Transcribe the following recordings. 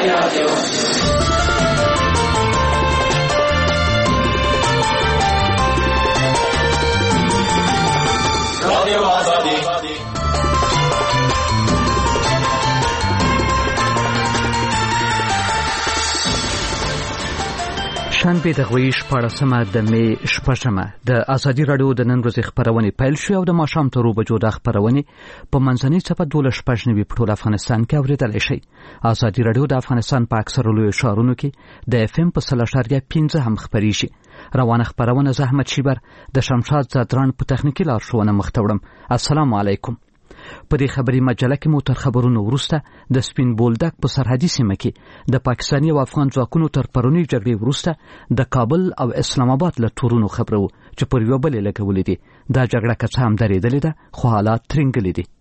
شنبه د غویش 14 د می 8 د ازادي رادیو د نن ورځې خبرونه پیل شو او د ماښام تر 2 بجو د خبرونه په منځنۍ صفه 12 په ټول افغانستان کې اوریدل شي. ازادي رادیو د افغانستان په اکثره لوی ښارونو کې د FM په 3.15 هم خبريږي. روانه خبرونه زحمت شیبر د شمشاد زادران په تخنیکی لارښوونه مختوړم. السلام علیکم. په دې خبري مجله کې مو تر خبرونو وروسته د سپین بولدک په سرحدي سیمه کې د پاکستاني او افغان ځواکونو تر پرونی جګړې وروسته د کابل او اسلام آباد له تورونو خبرو چې پر یو بل لګولې دي. دا جګړه که څه هم درېدلې ده خو حالات ترنګلې دي.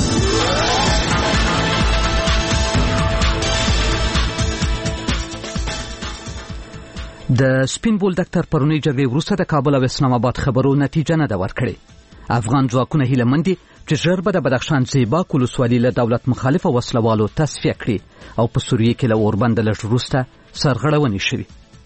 د سپین بولدک تر پرونی جګړې وروسته د کابل او اسلام آباد خبرو نتیجه نه ده ورکړې. افغان ځواکونه هیله مند دي چې ژر به د بدخشان زیباک ولسوالۍ له دولت مخالفه وسلوالو تصفیه کړي او په سوریه کې له اوربند لږ وروسته سرغړونې شوي.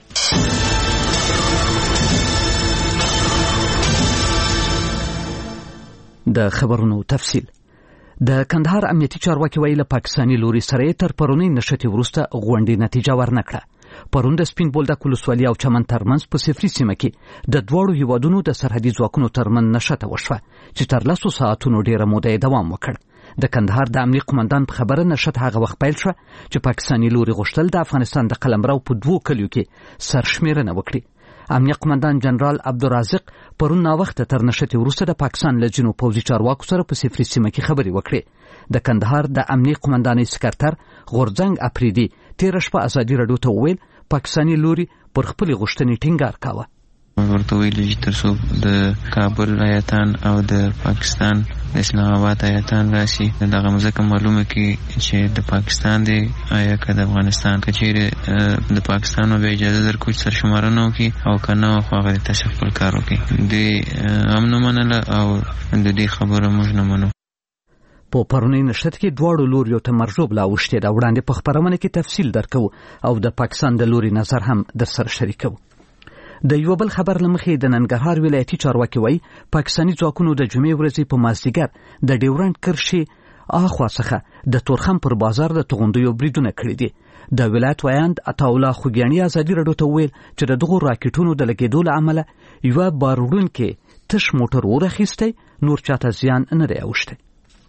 د خبرونو تفصیل. د کندهار امنیتي چارواکي ویل پاکستاني لوري سره تر پرونی نشټي وروسته غونډې نتیجه ورنکړه. پرون د سپین بولدک ولسوالۍ او چمن ترمنځ په صفري سیمه کې د دوړو هیوادونو د سرحدي ځواکونو ترمن نشته وشوه چې تر 10 ساعتونو ډیره موده دوام وکړ. د کندهار د امنیت قومندان په خبره نشته هغه وخت پیل شو چې پاکستاني لوري غوښتل د افغانستان د قلمرو په 2 کلیو کې سرشمیرنه وکړي. امنیت قومندان جنرال عبدالرازق پرون نا وخت تر نشته وروسته د پاکستان لجنو پوځي چارواکو سره په صفري سیمه کې خبري وکړي. د کندهار د امنیت قومندانۍ سکرټر غورځنګ اپریدي تیر شپه ازادي رادیو ته ویل پاکستاني لوري پر خپل غوښتنې ټینګار کاوه. ورته ویل چې ترڅو د کابل آیتان او د پاکستان د اسلام آباد آیتان راشي دغه مزه معلومه کی چې د پاکستان دی آیا که د افغانستان کچېره د پاکستان او اجازه درکو چې سرشمارنه وکي او کنه خو هغه تشکل کار وکي د امن منله او د دې خبره موږ نه منو. په پرونی نشته کې دواړو لوریو ته مرجوب لا وشته دا وړاندې په خبرونه کې تفصیل درکو او د پاکستان د لوري نظر هم در سره شریکو. د یو بل خبر لمخې د ننګرهار ولایتي چارواکي وایي پاکستاني ځواکونو د جمعې ورځې په مازدیګر د ډیورنډ کرښې اخوا څخه د تورخم پر بازار د توغندیو بریدونه کړي دي. د ولایت ویاند عطاالله خوګیاني ازادي رادیو ته ویل چې د دغو راکټونو د لګېدو له امله یو باروړونکي تش موټر ورخیستی نور چاته زیان نه دی اوښتی.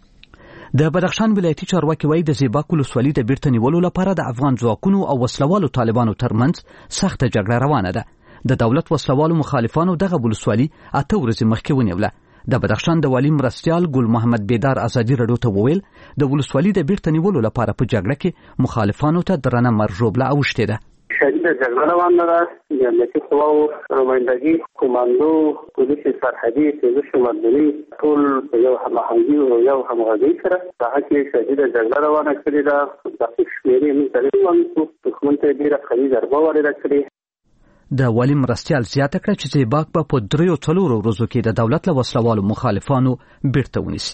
د بدخشان ولایتي چارواکي وایي د زیباک ولسوالۍ د بیرته نیولو لپاره د افغان ځواکونو او وسلوالو طالبانو ترمنځ سخته جګړه روانه ده. د دولت وسلوالو مخالفانو دغه ولسوالۍ 8 ورځې مخکې ونیوله. د بدخشان د والی مرستیال ګل محمد بیدار ازادي رادیو ته وویل د ولسوالۍ د بیرته نیولو لپاره په جګړه کې مخالفانو ته درنه مرجوبله اوښتې ده. شدید جګړه روانه ده. د امنیتي قواو نمایندګي کمانډو پولیس سرحدي پولیس مدني ټول یو هماهنګي او یو همغږي سره د هغې شدید جګړه روانه کړې ده. د شمیرې موږ تقریبا دښمن ته ډېره قوي ضربه وارده کړې. د والی مرستیال زیاته کړه چې زیباک په 3-4 ورځو کې د دولت له وسلوالو مخالفانو بیرته ونیسي.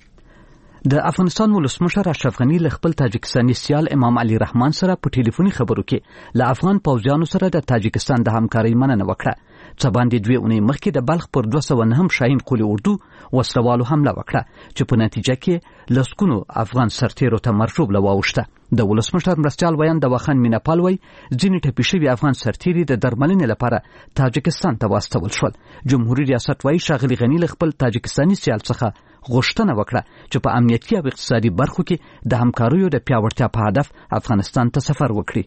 د افغانستان ولسمشر اشرف غنی له خپل تاجکستاني سیال امام علي رحمان سره په ټلیفوني خبرو کې له افغان پوځیانو سره د تاجکستان د همکارۍ مننه وکړه. څه باندې 2 اونۍ مخکې د بلخ پر 209 شاهین قولي اردو وسلوالو حمله وکړه چې په نتیجه کې لسګونو افغان سرتیرو ته مرجوبله واوښته. د ولسمشر مرستیال ویاند د واخان میناپال وایي ځینې ټپي شوي افغان سرتیري د درملنې لپاره تاجکستان ته واستول شول. جمهوریت ریاست وایي ښاغلي غني له خپل تاجکستاني سیال څخه غوښتنه وکړه چې په امنیتي او اقتصادي برخو کې د همکاریو د پیاوړتیا په هدف افغانستان ته سفر وکړي.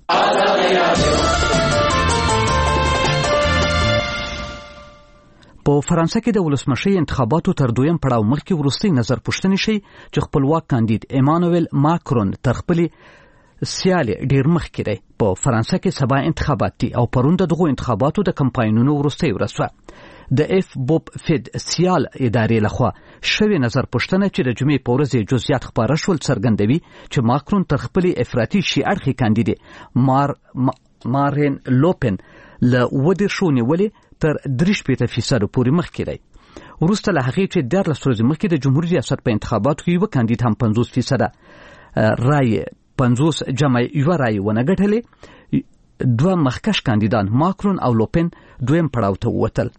په فرانسه کې د ولسمشي انتخاباتو تر 2م پړاو مخکې وروستي نظر پوښتنې شي چې خپلواک کاندید ایمانوئل ماکرون تر خپل سیال ډیر مخکې دی. په فرانسه کې سبا انتخابات دي او پرون دغه انتخاباتو د کمپاینونو وروستي ورسوه. د اف بوب فید سیال ادارې لخوا شوی نظر پوښتنه چې د جمعې په ورځ جزئیات خبره شول څرګندوي چې ماکرون تر خپل افراطي شي اړخي کاندید مارین لوپن له 10 نیولې تر 3% پورې مخکې دی. وروسته له هغې چې 14 ورځې مخکې د جمهوریت ریاست په انتخاباتو کې یو کاندید هم 50% رای 50 جمع یو رای ونه ګټلې. دوه مخکښ کاندیدان ماکرون او لوپن دویم پړاو ته ووتل.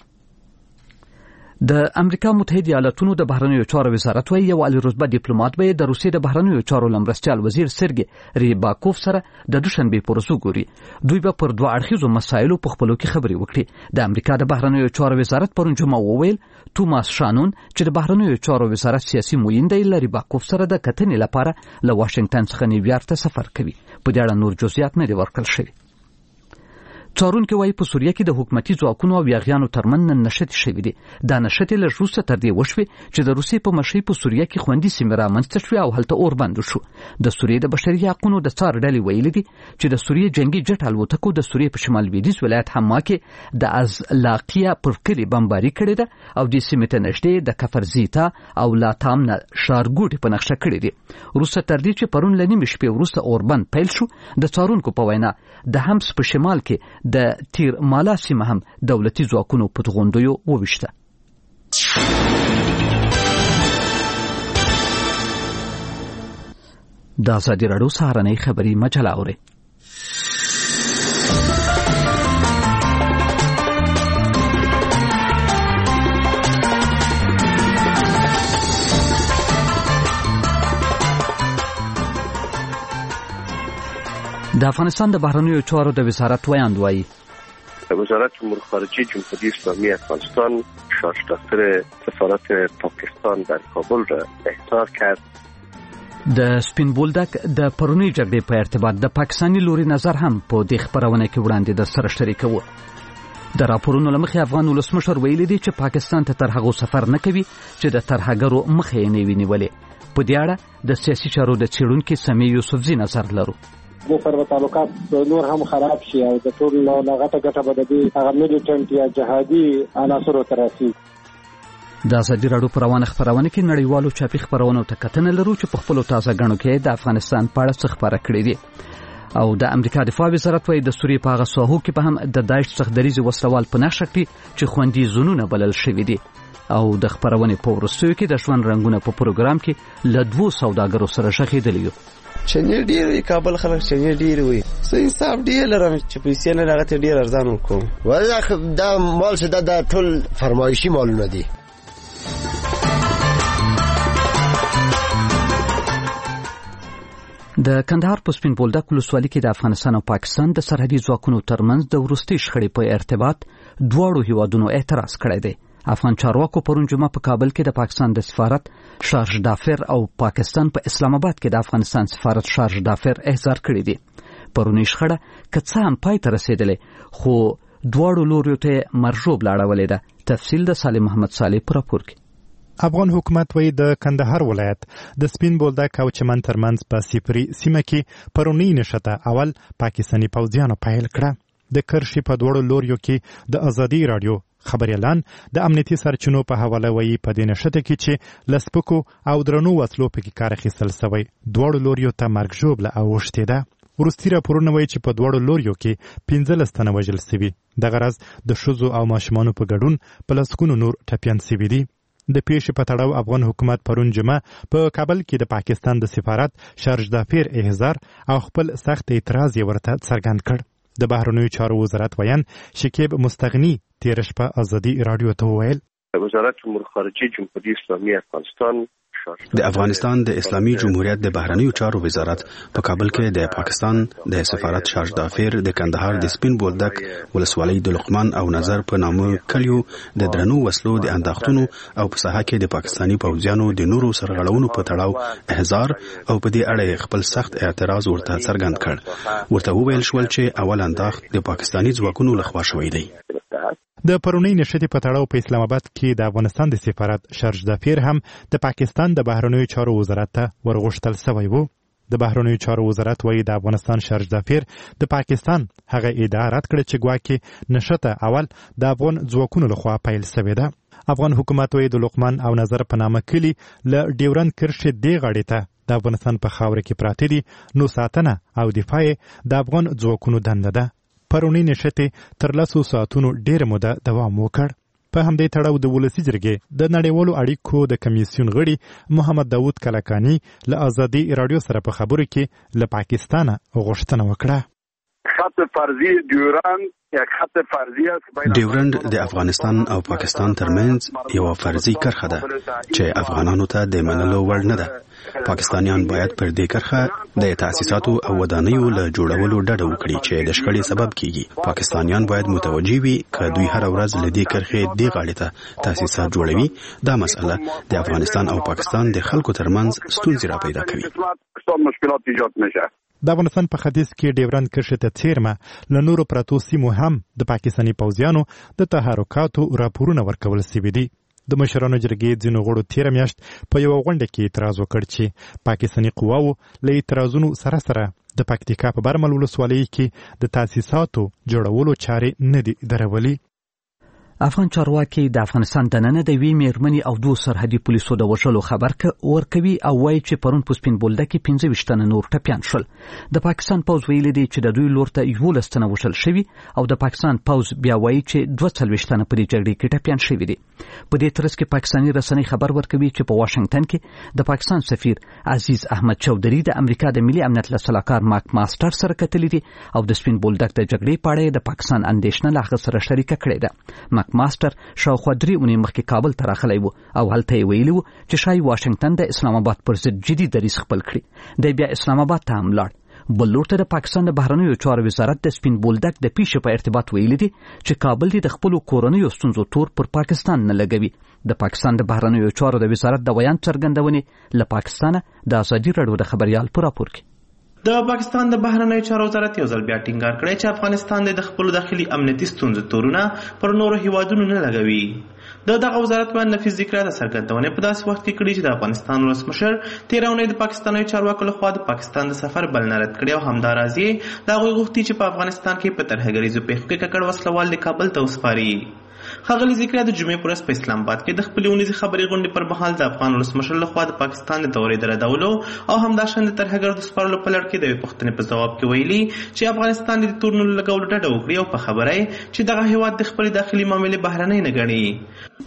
د امریکا متحده ایالاتونو د بهرنیو چارو وزارت وايي یو عالی رتبه ډیپلوماټ به د روسیې د بهرنیو چارو لمرستیال وزیر سرګي ریباکوف سره د دوشنبه پورسو ګوري. دوی به پر دوه اړخیزو مسایلو په خپلو کې خبرې وکړي. د امریکا د بهرنیو چارو وزارت پرون جمعه وویل توماس شانون چې د بهرنیو چارو وزارت سیاسي معین دی ریباکوف سره د کتنې لپاره له واشنگټن څخه نیویارک ته سفر کوي. په دې اړه نور جزئیات نه دي ورکړل شوي. څارونکي وايي په سوریه کې د حکومتي ځواکونو او یاغیانو ترمنځ نښتې شوې دي. دا نښتې له روسه تر دې وشوې چې د روسیې په مشرۍ په سوریه کې خوندي سیمې رامنځته شوې او هلته اور بند شو. د سوریې د بشري حقوقو د څار ډلې ویلي دي چې د سوریې جنگي جټ الوتکو د سوریې په شمال لویدیځ ولایت حما کې د ازلاقیه پر کلي بمباري کړې ده او د سیمې ته نږدې د کفرزیتا او لاتام ښارګوټي په نقشه کړې دي. روسه تر دې چې پرون له نیمې شپې وروسته اور بند پیل شو. د څارونکو په وینا د همس په شمال کې د تیر مالا سیمه هم دولتي ځواکونو په غونډیو وویشته. د ازادي راډیو سهارنۍ خبري مجله اوري. د افغانستان د بهرنیو چارو د وزارت ویاند وایي وزارت امور خارجه جمهوری اسلامی افغانستان شارژ دفتر سفارت پاکستان در کابل را احضار کرد. د سپین بولدک د پرونی جګړې په ارتباط د پاکستاني لوري نظر هم په دې خبرونه کې وړاندې د سره شریکو. د راپورونو لمخې افغان ولسمشر ویلي دی چې پاکستان ته تر هغه سفر نه کوي چې د ترهګرو مخه یې نه ویني. په دې اړه د سیاسي چارو د څېړونکي سمیع یوسفزي نظر لرو. د سره تعلقات نور هم خراب شي او د ټول لغته ګټه به د هغه میلیټنټ یا جهادي عناصرو تراسي. د ازادي راډیو په روانه خبرونه کې نړیوالو چاپی خبرونو ته کتنه لرو چې په خپل تازه غنو کې د افغانستان په اړه څه خبره کړې دي. او د امریکا دفاع وزارت وايي د سوریې په هغه ساحو کې به هم د داعش څخه دریزي وسلوال په نښه کړي چې خوندي زونونه بلل شوي دي. او د خبرونه په ورستیو کې د ژوند رنگونه په پروګرام کې له 2 سوداګرو سره شخېدلی. چنې ډېر کابل خلک چنې ډېر وي سو انصاف ډېر لرم چې پیسې نه راغته ډېر ارزان وکم. والله دا مال څه د ټول فرمایشي مالونه دي. د کندهار په سپین بولدک ولسوالۍ کې د افغانستان او پاکستان د سرحدي ځواکونو ترمنځ د وروستي شخړې په ارتباط دواړو هیوادونو اعتراض کړی دی. افغان چارواکو پرون جمعه په کابل کې د پاکستان د سفارت شارژ دافر او پاکستان په اسلام آباد کې د افغانستان سفارت شارژ دافر احضار کړی دي. پرونی شخړه که څه هم پای ته رسیدلې خو دواړو لوریو ته مرجوب لاړولې ده. تفصیل د سالم محمد صالح پر راپور کې. افغان حکومت وی د کندهار ولایت د سپین بولدک او چمن ترمنځ په سیپری سیمه کې پرونی نشته اول پاکستانی پوځیانو پیل کړه. د کرشي په دوړو لوریو کې د ازادي رادیو خبر اعلان د امنیتي سرچینو په حواله وایي په دې نشته کې چې لسپکو او درنو وسلو په کې کار اخیستل شوی. دوړو لوریو ته مرګ ژوبله اوښتې ده. ورستي راپورونه وایي چې په دوړو لوریو کې 15 تنه وژل شوي. د غرض د ښځو او ماشومانو په ګډون په لسګونو نور ټپیان شوي دي. د پیښې په تړاو افغان حکومت پرون جمعه په کابل کې د پاکستان د سفارت شارژ دافر احضار او خپل سخت اعتراض یې ورته څرګند کړ. د بهرنیو چارو وزارت ویان شکیب مستغنی تیر شپه ازادي رادیو ته وویل وزارت امور خارجه جمهوری اسلامی افغانستان د افغانستان د اسلامي جمهوریت د بهرنیو چارو وزارت په کابل کې د پاکستان د سفارت شارژ دافر د کندهار د سپین بولدک ولسوالۍ د لقمان او نظر په نامه کلیو د درنو وسلو د انداختونو او په ساحه کې د پاکستانی پوځیانو د نورو سرغړونو په تړاو احضار او په دې اړه خپل سخت اعتراض ورته څرګند کړ. ورته وویل شول چې اول انداخت د پاکستانی ځواکونو لخوا شوی دی. د پرونی نشته په تړاو په اسلام آباد کې د افغانستان د سفارت شارژ دافر هم د پاکستان د بهرنیو چارو وزارت ته ورغوښتل شوی وو. د بهرنیو چارو وزارت وایي د افغانستان شارژ دافر د پاکستان هغه ادعا رد کړه چې ګواکې نشته اول د افغان ځواکونو لخوا پیل شوې ده. افغان حکومت وایي د لقمان او نظر په نامه کلی له ډیورند کرښې دې غاړې ته د افغانستان په خاوره کې پراته دي نو ساتنه او دفاع د افغان ځواکونو دنده ده. پرونی نشته تر 10 ساعتونو ډیر موده دوام وکړ. په همدې تړاو د ولسي جرګې د نړیوالو اړیکو د کمیسیون غړي محمد داود کلکانی له ازادي رادیو سره په خبرو کې له پاکستانه غوښتنه وکړه. خط فرضی ډیورند یک خط فرضی است. ډیورند د افغانستان او پاکستان ترمنځ یو فرضي کرښه ده چې افغانانو ته د منلو وړ نه ده. پاکستانیان باید پر دې کرښه د تاسیساتو او ودانیو له جوړولو ډډه وکړي چې د شخړې سبب کیږي. پاکستانیان باید متوجي وي که دوی هر ورځ له دې کرښې دې غاړې ته تاسیسات جوړوي. دا مسله د افغانستان او پاکستان د خلکو ترمنځ ستونزې را پیدا کوي. مشکلات ایجاد نشه. د افغانستان په ختیځ کې ډیورند کرښې ته څیرمه له نورو پرتو سیمو هم د پاکستاني پوځیانو د تحرکاتو راپورونه ورکول شوي دي. د مشرانو جرګې ځینو غړو تېره میاشت په یوه غونډه کې اعتراض وکړ چې پاکستاني قواوو له اعتراضونو سره سره د پکتیکا په برمل ولسوالۍ کې د تاسیساتو جوړولو چارې نه دي درولي. افغان چارواکي د افغانستان دننه د وی میرمنې او 2 سرحدي پولیسو د وژلو خبر ورکوي او وایي چې پرون په سپین بولدک کې 25 تنه نور ټپیان شول. د پاکستان پوځ ویلي دی چې د دوی لور ته 11 تنه وژل شوي او د پاکستان پوځ بیا وایي چې 42 تنه په دې جګړې کې ټپیان شوي دي. په دې ترڅ کې پاکستاني رسنۍ خبر ورکوي چې په واشنگټن کې د پاکستان سفیر عزیز احمد چودھری د امریکا د ملي امنیت له سلاکار ماک ماستر سره کتلي دي او د سپین بولدک د جګړې په اړه د پاکستان اندېښنه له هغه سره شریکه کړې ده. ماک ماستر شاوخوا 3 اونۍ مخکې کابل ته راغلی و او هلته یې ویلي و چې شاید واشنگټن د اسلام آباد پر ضد جدي دریځ خپل کړي. دی بیا اسلام آباد ته هم لاړ. بل لور ته د پاکستان د بهرنیو چارو وزارت د سپین بولدک د پیښې په ارتباط ویلي دي چې کابل د خپلو کورنیو ستونزو تور پر پاکستان نه لګوي. د پاکستان د بهرنیو چارو د وزارت د بیان څرګندونې له پاکستانه د ازادي راډیو د خبريال په راپور کې د پاکستان د بهرنیو چارو وزارت یو ځل بیا ټینګار کړی چې افغانستان د خپل داخلي امنیتي ستونزو تورونه پر نورو هیوادونو نه لګوي. دغه وزارت باندې نفیس ذکر د سرګردونې په داسې وخت کې کړي چې د افغانستان ولسمشر 13 اونۍ د پاکستاني چارواکو لخوا د پاکستان د سفر بلنه رد کړې او همدارازي د هغوی غوښتي چې په افغانستان کې په ترهګریزو پیښو کې ککړ وسلوال د کابل ته وسپاري. ښاغلي ذکر د جمعې په ورځ په اسلام آباد کې د خپلې اونیزې خبرې غونډې پر مهال د افغان ولسمشر لخوا د پاکستان د دورې د ردولو او همداشان د ترهګرو د سپارلو په لړ کې د یوې پوښتنې په ځواب کې ویلي چې افغانستان د تورنو لګولو ډډه وکړي او په خبره چې دغه هیواد د خپلې داخلي معاملې بهرنۍ نه ګڼي.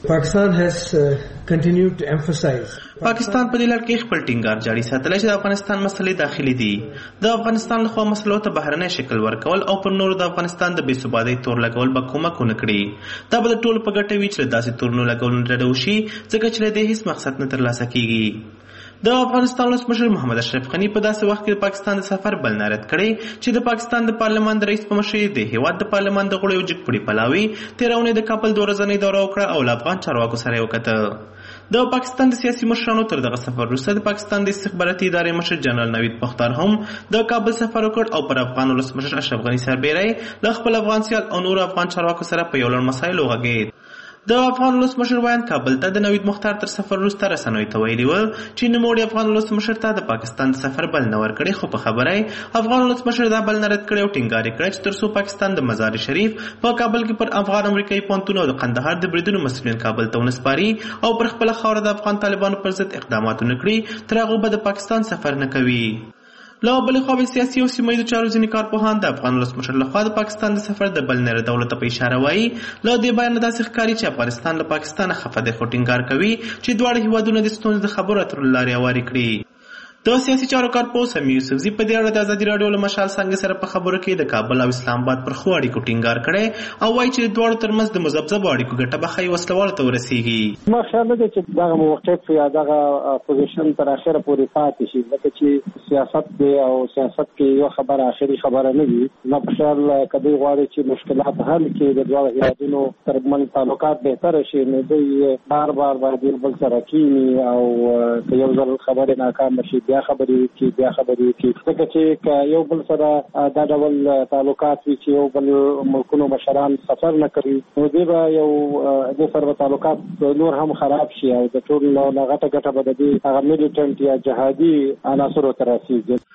پاکستان په دې لړ کې خپل ټینګار جاري ساتلی چې د افغانستان مسلې داخلي دي. د افغانستان لخوا مسلو ته بهرنی شکل ورکول او پر نورو د افغانستان د بې ثباتۍ تور لګول به کومک ونه کړي. دا به د ټولو په ګټه وي چې له داسې تورنو لګولو ډډه وشي ځکه چې له دې هیڅ مقصد نه ترلاسه کیږي. د افغانستان ولسمشر محمد اشرف غني په داسې وخت کې د پاکستان د سفر بلنه رد کړې چې د پاکستان د پارلمان د رئیس په مشرۍ د هیواد د پارلمان د غړو یو جګپړي پلاوي 13 اونۍ د کابل 2 ورځنۍ دوره وکړه او له افغان چارواکو سره یې وکتل. د پاکستان د سیاسي مشرانو تر دغه سفر وروسته د پاکستان د استخباراتي ادارې مشر جنرال نوید مختار هم د کابل سفر وکړ او پر افغان ولسمشر اشرف غني سربیری له خپل افغان سیال او نور افغان چارواکو سره په یو لړ مسایلو غږېد. د افغان ولسمشر ویان کابل ته د نوید مختار تر سفر وروسته رسنیو ته ویلي ول چې نوموړي افغان ولسمشر ته د پاکستان د سفر بلنه ورکړې خو په خبره افغان ولسمشر دا بلنه رد کړې او ټینګار یې کړی چې تر څو پاکستان د مزار شریف په کابل کې پر افغان امریکایي پوهنتون او د قندهار د بریدونو مسؤلین کابل ته ونه سپاري او پر خپله خاوره د افغان طالبانو پر ضد اقدامات ونه کړي تر هغو به د پاکستان سفر نه کوي. له بلې خوا به سیاسي او سیمه ییزو چارو ځینې کارپوهان د افغان ولسمشر لخوا د پاکستان د سفر د بلنې ردولو ته په اشاره وایي. له دې بیانه داسې ښکاري چې افغانستان له پاکستانه خفه دی خو ټینګار کوي چې دواړه هیوادونه د ستونزو د خبرو اترو له لارې هوارې کړي. د سیاسي چارو کارپوه سمیع یوسفزي په دې اړه د ازادي راډیو له مشال څنګه سره په خبرو کې د کابل او اسلام آباد پر خو اړیکو ټینګار کړی او وایي چې د دواړو ترمنځ د مذبذبو اړیکو ګټه به ښایي وسلوالو ته ورسیږي. ما خیال نه دی چې دغه موقف یا دغه پوزیشن تر اخره پورې پاتې شي ځکه چې سیاست دی او سیاست کې یو خبره اخري خبره نه وي. ما په خیال کدی غواړي چې مشکلات حل کړي د دواړو هیوادونو ترمنځ تعلقات بهتر شي نو دوی بار باید بل سره کینی او یو ځل خبره ناکام شي بیا خبرې کی ځکه چې یو بل سره دا ډول تعلقات وي چې یو بل ملکونو مشران سفر نه کوي نو دوی به یو د سره تعلقات نور هم خراب شي او د ټول لغته ګټه به د هغه میلیټنټ یا جهادي عناصرو ته رسیږي.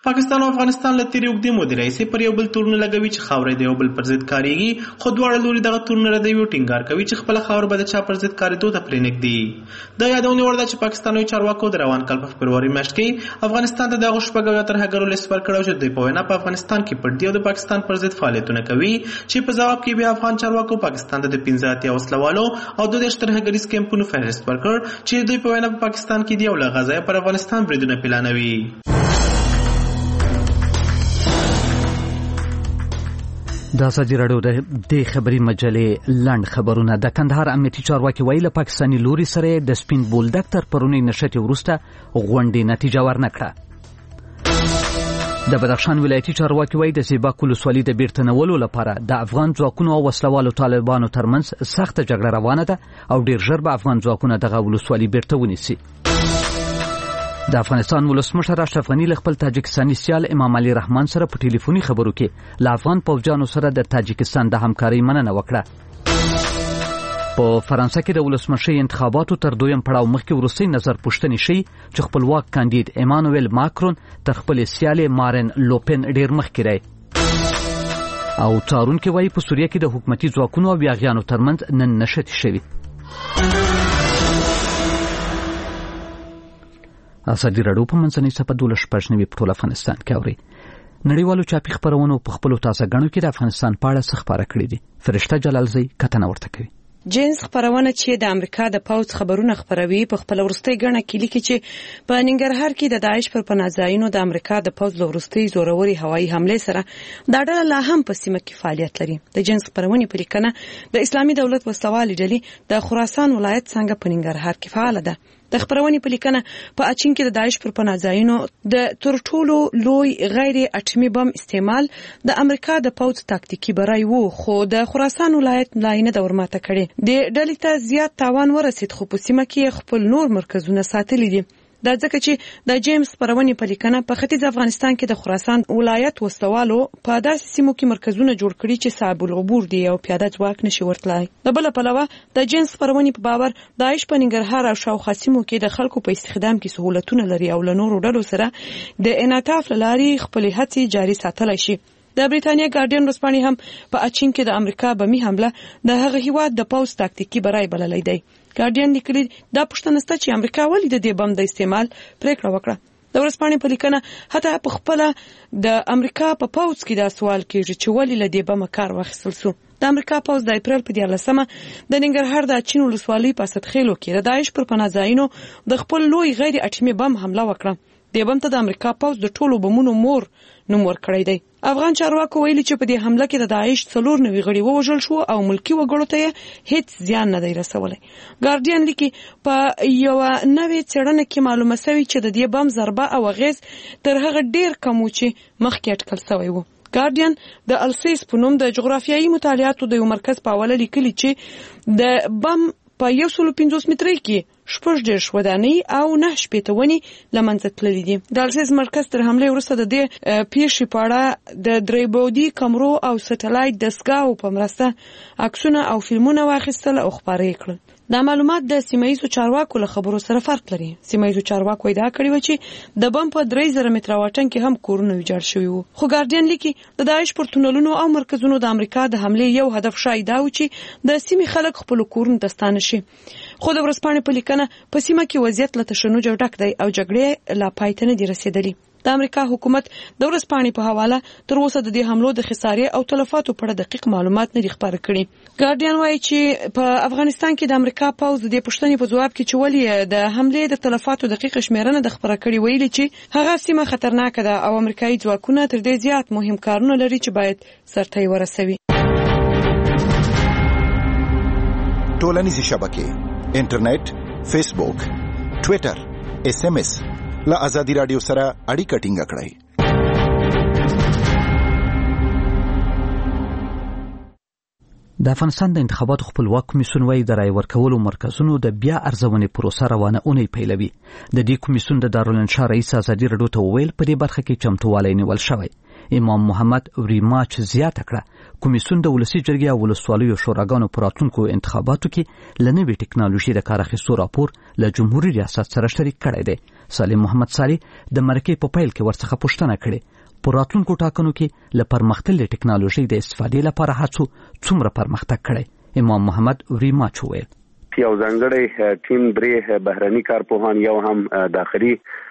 پاکستان او افغانستان له تیرې اوږدې مودې راهیسې پر یو بل تورونه لګوي چې خاوره د یو بل پر ضد کارېږي، خو دواړه لوري دغه تورونه ردوي او ټینګار کوي چې خپله خاوره به د چا پر ضد کارېدو ته پرېنږدي. د یادونې وړ ده چې پاکستاني چارواکو د روان کال په فبروري میاشت کې افغانستان ته د هغو شپږ اویا ترهګرو لیست ورکړی چې دوی په وینا په افغانستان کې پټ دي او د پاکستان پر ضد فعالیتونه کوي، چې په ځواب کې بیا افغان چارواکو پاکستان ته د 15 وسلوالو او 22 ترهګریز کیمپونو فهرست ورکړ چې دوی په وینا په پاکستان کې دي او له غزه پر افغانستان بریدونه پلانوي. د ازادي راډیو د خبري مجلې لنډ خبرونه. د کندهار امنیتي چارواکي ویل پاکستاني لوري سره د سپین بولدک تر پرونی نشټي وروسته غونډې نتیجه ورنکړه. د بدخشان ولایتي چارواکي وایي د زیباک ولسوالۍ د بیرته لپاره د افغان ځواکونو او وسلوالو طالبانو ترمنځ سخته جګړه روانه ده او ډیر ژر به افغان ځواکونه دغه ولسوالۍ بیرته ونیسي. د افغانستان ولسمشر اشرف غنی له خپل تاجکستاني سیال امام علي رحمان سره په ټلیفوني خبرو کې له افغان پوځیانو سره د تاجکستان د همکارۍ مننه وکړه. په فرانسه کې د ولسمشرۍ انتخاباتو تر دویم پړاو مخکې وروستۍ نظر پوښتنې شي چې خپلواک کاندید ایمانوئل ماکرون تر خپل سیالې مارین لوپن ډیر مخکې دی. او څارونکي وایي په سوریه کې د حکومتي ځواکونو او یاغیانو ترمنځ نن نښتې شوي. ازادي راډیو په منځنۍ صفحه 12 په ټول افغانستان کې اوري. نړیوالو چاپي خبرونو په خپلو تازه غنو کې د افغانستان په اړه څه خبره کړې دي. فرشته جلالزی کتنه ورته کوي. جنس خبرونه چې د امریکا د پوځ خبرونه خبروي په خپل ورستۍ غنه کې لیکي چې په ننګرهار کې د داعش پر پناهځایونو د امریکا د پوځ لورستۍ زوروري هوایي حمله سره دا ډله لا هم په سیمه کې فعالیت لري. د جنس خبرونه په لیکنه د اسلامي دولت وسوالې ډلې د خراسان ولایت څنګه په ننګرهار کې فعال ده. د خبرونې په لیکنه په اچین کې د داعش پر پناهځایونو د تر ټولو لوی غیر اټومي بم استعمال د امریکا د پوځ تاکتیکي برای وو، خو د خراسان ولایت لاینه د ورماته کړي. د ډلې ته زیات تاوان ورسید، خو په سیمه کې خپل نور مرکزونه ساتلي دي. دا ځکه چې د جیمز خبرونې په لیکنه په ختیځ افغانستان کې د خراسان ولایت وسوالو په داسې سیمو کې مرکزونه جوړ کړي چې صعب العبور دي او پیاده ځواک نشي ورتلای. د بل پلوه د جیمز خبرونې په باور داعش په ننګرهار او شاوخوا سیمو کې د خلکو په استخدام کې سہولتونه لري او له نورو ډلو سره د انعطاف لاري خپل هڅې جاري ساتلای شي. د بریتانیا ګارډین ورځپاڼې هم په اچین کې د امریکا بمي حمله د هغه هیواد د پوځ تاکتیکي برای بللی دی. ګارډین لیکلي دا پوښتنه سته چې امریکا ولې د دې بم د استعمال پریکړه وکړه. د ورځپاڼې په لیکنه حتی په خپل د امریکا په پوځ کې دا سوال کیږي چې ولې له دې بم کار واخیستل سو. د امریکا پوځ د اپریل په 14مه د ننګرهار د اچین ولسوالۍ په سدخیلو کې د داعش پر پناهځایونو د خپل لوی غیر اټومي بم حمله وکړه. د بم ته د امریکا پوځ د ټولو بمونو مور نوم ورکړی دی. افغان چارواکو ویلي چې په دې حمله کې د داعش 4 غړي ووژل شو او ملکی وګړو ته هیڅ زیان نه دی رسولی. ګارډین لیکي په یو نوې څېړنه کې معلومه شوې چې د دې بم ضربه او اغیز تر هغه ډیر کم و چې مخکې اټکل شوی و. ګارډین د السیس په نوم د جغرافیایي مطالعاتو د یو مرکز په حواله لیکلي چې د بم په 150 مترۍ کې 14 ودانۍ او 9 ونې له منځه تللي دي. د السیس مرکز تر حملې وروسته د دې پیښې په اړه د درېبودي کمرو او سټلایټ دستګاهو په مرسته عکسونه او فلمونه واخیستل او خپاره یې کړل. دا معلومات د سیمایي چارواکو له خبرو سره فرق لري. سیمایي چارواکو ادعا کړې و چې د بم په 3000 متره واټن کې هم کورونه ویجاړ شوي وو. خو ګارډین لیکي د داعش پر تونلونو او مرکزونو د امریکا د حملې یو هدف شاید دا و چې د سیمې خلک خپل کورونه ته ستانه شي. خو د ورځپاڼې په لیکنه په سیمه کې وضعیت له تشنج ډک دی او جګړې لا پای ته نه دي رسیدلي. د امریکا حکومت د ورځپاڼې په حواله تر اوسه د دې حملو د خسارې او تلفاتو په اړه دقیق معلومات نه دي خپاره کړي. ګارډین وایي چې په افغانستان کې د امریکا پوځ د دې پوښتنې په ځواب کې چې ولې د حملې د تلفاتو دقیق شمیرنه د خپاره کړي ویلي چې هغه سیمه خطرناکه ده او امریکایي ځواکونه تر دې زیات مهم کارونه لري چې باید سرته یې ورسوي. ټولنیزې شبکې انټرنیټ، فیسبوک، ټویټر، SMS له ازادي راډیو سره اړیکه ټینګه کړئ. د افغانستان د انتخاباتو خپلواک کمیسیون وايي د رای ورکولو مرکزونو د بیا ارزونې پروسه روانه اونۍ پیلوي. د دې کمیسیون د دارالانشا رئیس ازادي راډیو ته وویل په دې برخه کې چمتووالی نیول شوی. امام محمد وریماچ زیاته کړه کمیسیون د ولسی جرګې او ولسوالیو شوراګانو په راتلونکو انتخاباتو کې له نوې ټکنالوژي د کار اخیستو راپور له جمهوریت ریاست سره شریک کړی دی. سالم محمد صالح د مرکې په پیل کې ورڅخه پوښتنه کړې په راتلونکو ټاکنو کې له پرمختللې ټکنالوژي د استفادې لپاره هڅو څومره پرمختګ کړی. امام محمد وریماچ وویل یو ځانګړی ټیم 3 بهرني کارپوهان یو هم داخلي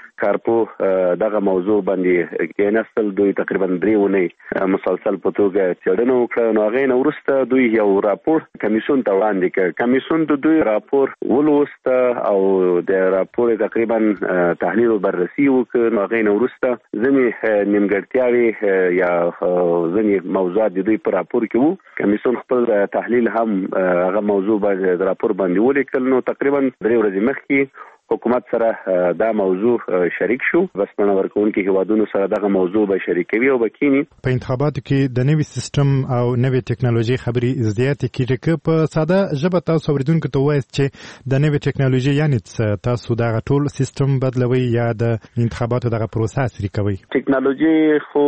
کارپوه دغه موضوع باندې کېناستل. دوی تقریبا 3 ونې مسلسل په توګه څېړنه وکړه. نو هغه نه وروسته دوی یو راپور کمیسیون ته وړاندې کړ. کمیسیون د دوی راپور ولوست او د راپور تقریبا تحلیل او بررسي وکړ. نو هغه نه وروسته ځینې نیمګړتیاوې یا ځینې موضوعات د دوی په راپور کې وو. کمیسیون خپل تحلیل هم هغه موضوع باندې راپور باندې ولیکل. نو تقریبا 3 ورځې مخکې حکومت سره دا موضوع شریک شو. بس په ورکوونکو هیوادونو سره دغه موضوع به شریکوي او بکینی. په انتخاباتو کې د نوي سیستم او نوي ټکنالوژي خبري زیات کیږي که په ساده ژبه تاسو اوریدونکو ته وایي چې د نوي ټکنالوژي یعنی تاسو دا ټول سیستم بدلوي یا د انتخاباتو دغه پروسه سری کوي. ټکنالوژي خو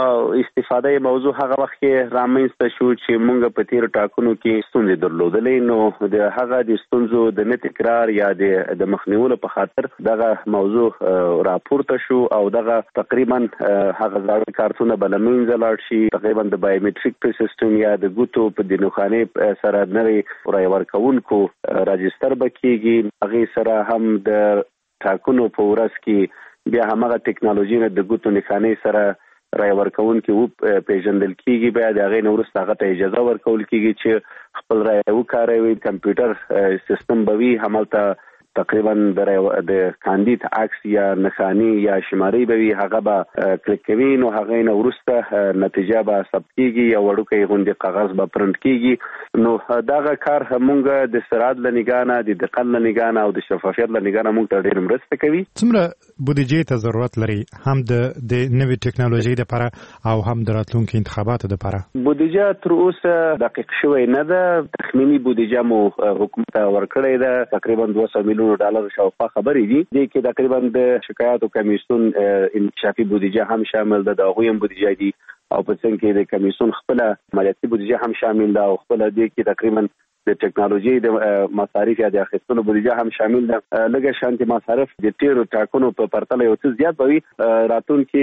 استفاده موضوع هغه وخت کې رامنځته شو چې موږ په تیر ټاکنو کې ستونزې درلودلې. نو د هغه د ستونزو د نه تکرار یا د مخنیوي په خاطر دغه موضوع راپورته شو او دغه تقریبا هغه ځای کارتونه بلمنځ لاړ شي. تقریبا د بایومټریک سیستم یا د ګوتو په دینوخانه سره نوی رای ورکوونکو راجستر بکیږي. هغه سره هم د ټاکنو په ورځ کې بیا همغه ټکنالوژي نه د ګوتو نښانې سره رای ورکوونکو پیژندل کیږي. بیا د هغه نورسته هغه ته اجازه ورکول کیږي چې خپل رای وکاروي. کمپیوټر سیستم به وي همالته تقریبا د کاندید عکس یا نښانی یا شماري به وي. هغه به کلیک کوي. نو هغه نه ورسته نتیجه به ثبت کیږي یا وړوکی غوندي کاغذ به پرنټ کیږي. نو دغه کار موږ د سرعت لنګانه د دقت لنګانه او د شفافیت لنګانه موږ ته ډیر مرسته کوي. څومره بودیجې ته ضرورت لري هم د نوې ټکنالوژي لپاره او هم د راتلونکو انتخاباتو لپاره؟ بودیجه تر اوسه دقیق شوی نه ده. تخمینی بودیجه مو حکومت ورکړی ده. تقریبا $200 میلیون شاوخوا خبرې دي. دې کې تقریبا د شکایاتو کمیسیون انکشافي بودیجه هم شامل ده. د هغوی هم بودیجه دي او په څنګه کې د کمیسیون خپل مالیاتي بودیجه هم شامل ده او خپل دې کې تقریبا د ټکنالوژي د مصارف یا د اخیستلو بودیجه هم شامل ده. لږه شانتي مصارف د تیرو ټاکنو په پرتله یو څه زیات وي. راتلونکي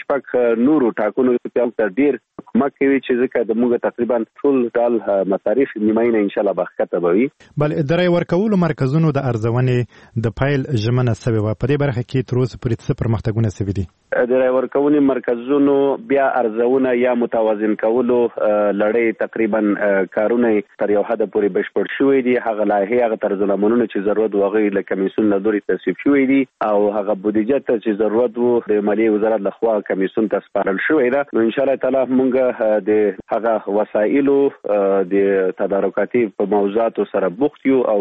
15 نورو ټاکنو په ډیر کومک کوي چې ځکه د موږ تقریبا ټول ټال مصارف نیماینه ان شاء الله بخښته بوي. بل د رای ورکولو مرکزونو د ارزونې د فایل ژمنه سوي و. په دې برخه کې تر اوسه پورې څه پرمختګونه سوي دي؟ د رای ورکونې مرکزونو بیا ارزونه یا متوازن کولو لړۍ تقریبا کارونه تر یو حد پورې بشپړ شوې دي. هغه لایحې هغه طرزالعملونه چې ضرورت وغوي له کمیسیون له لوري تصویب شوې دي او هغه بودیجه ته چې ضرورت وو د مالیې وزارت لخوا کمیسیون ته سپارل شوې ده. نو ان شاء الله تعالی موږ د هغه وسایلو د تدارکاتي په موضوعاتو سره بوخت یو او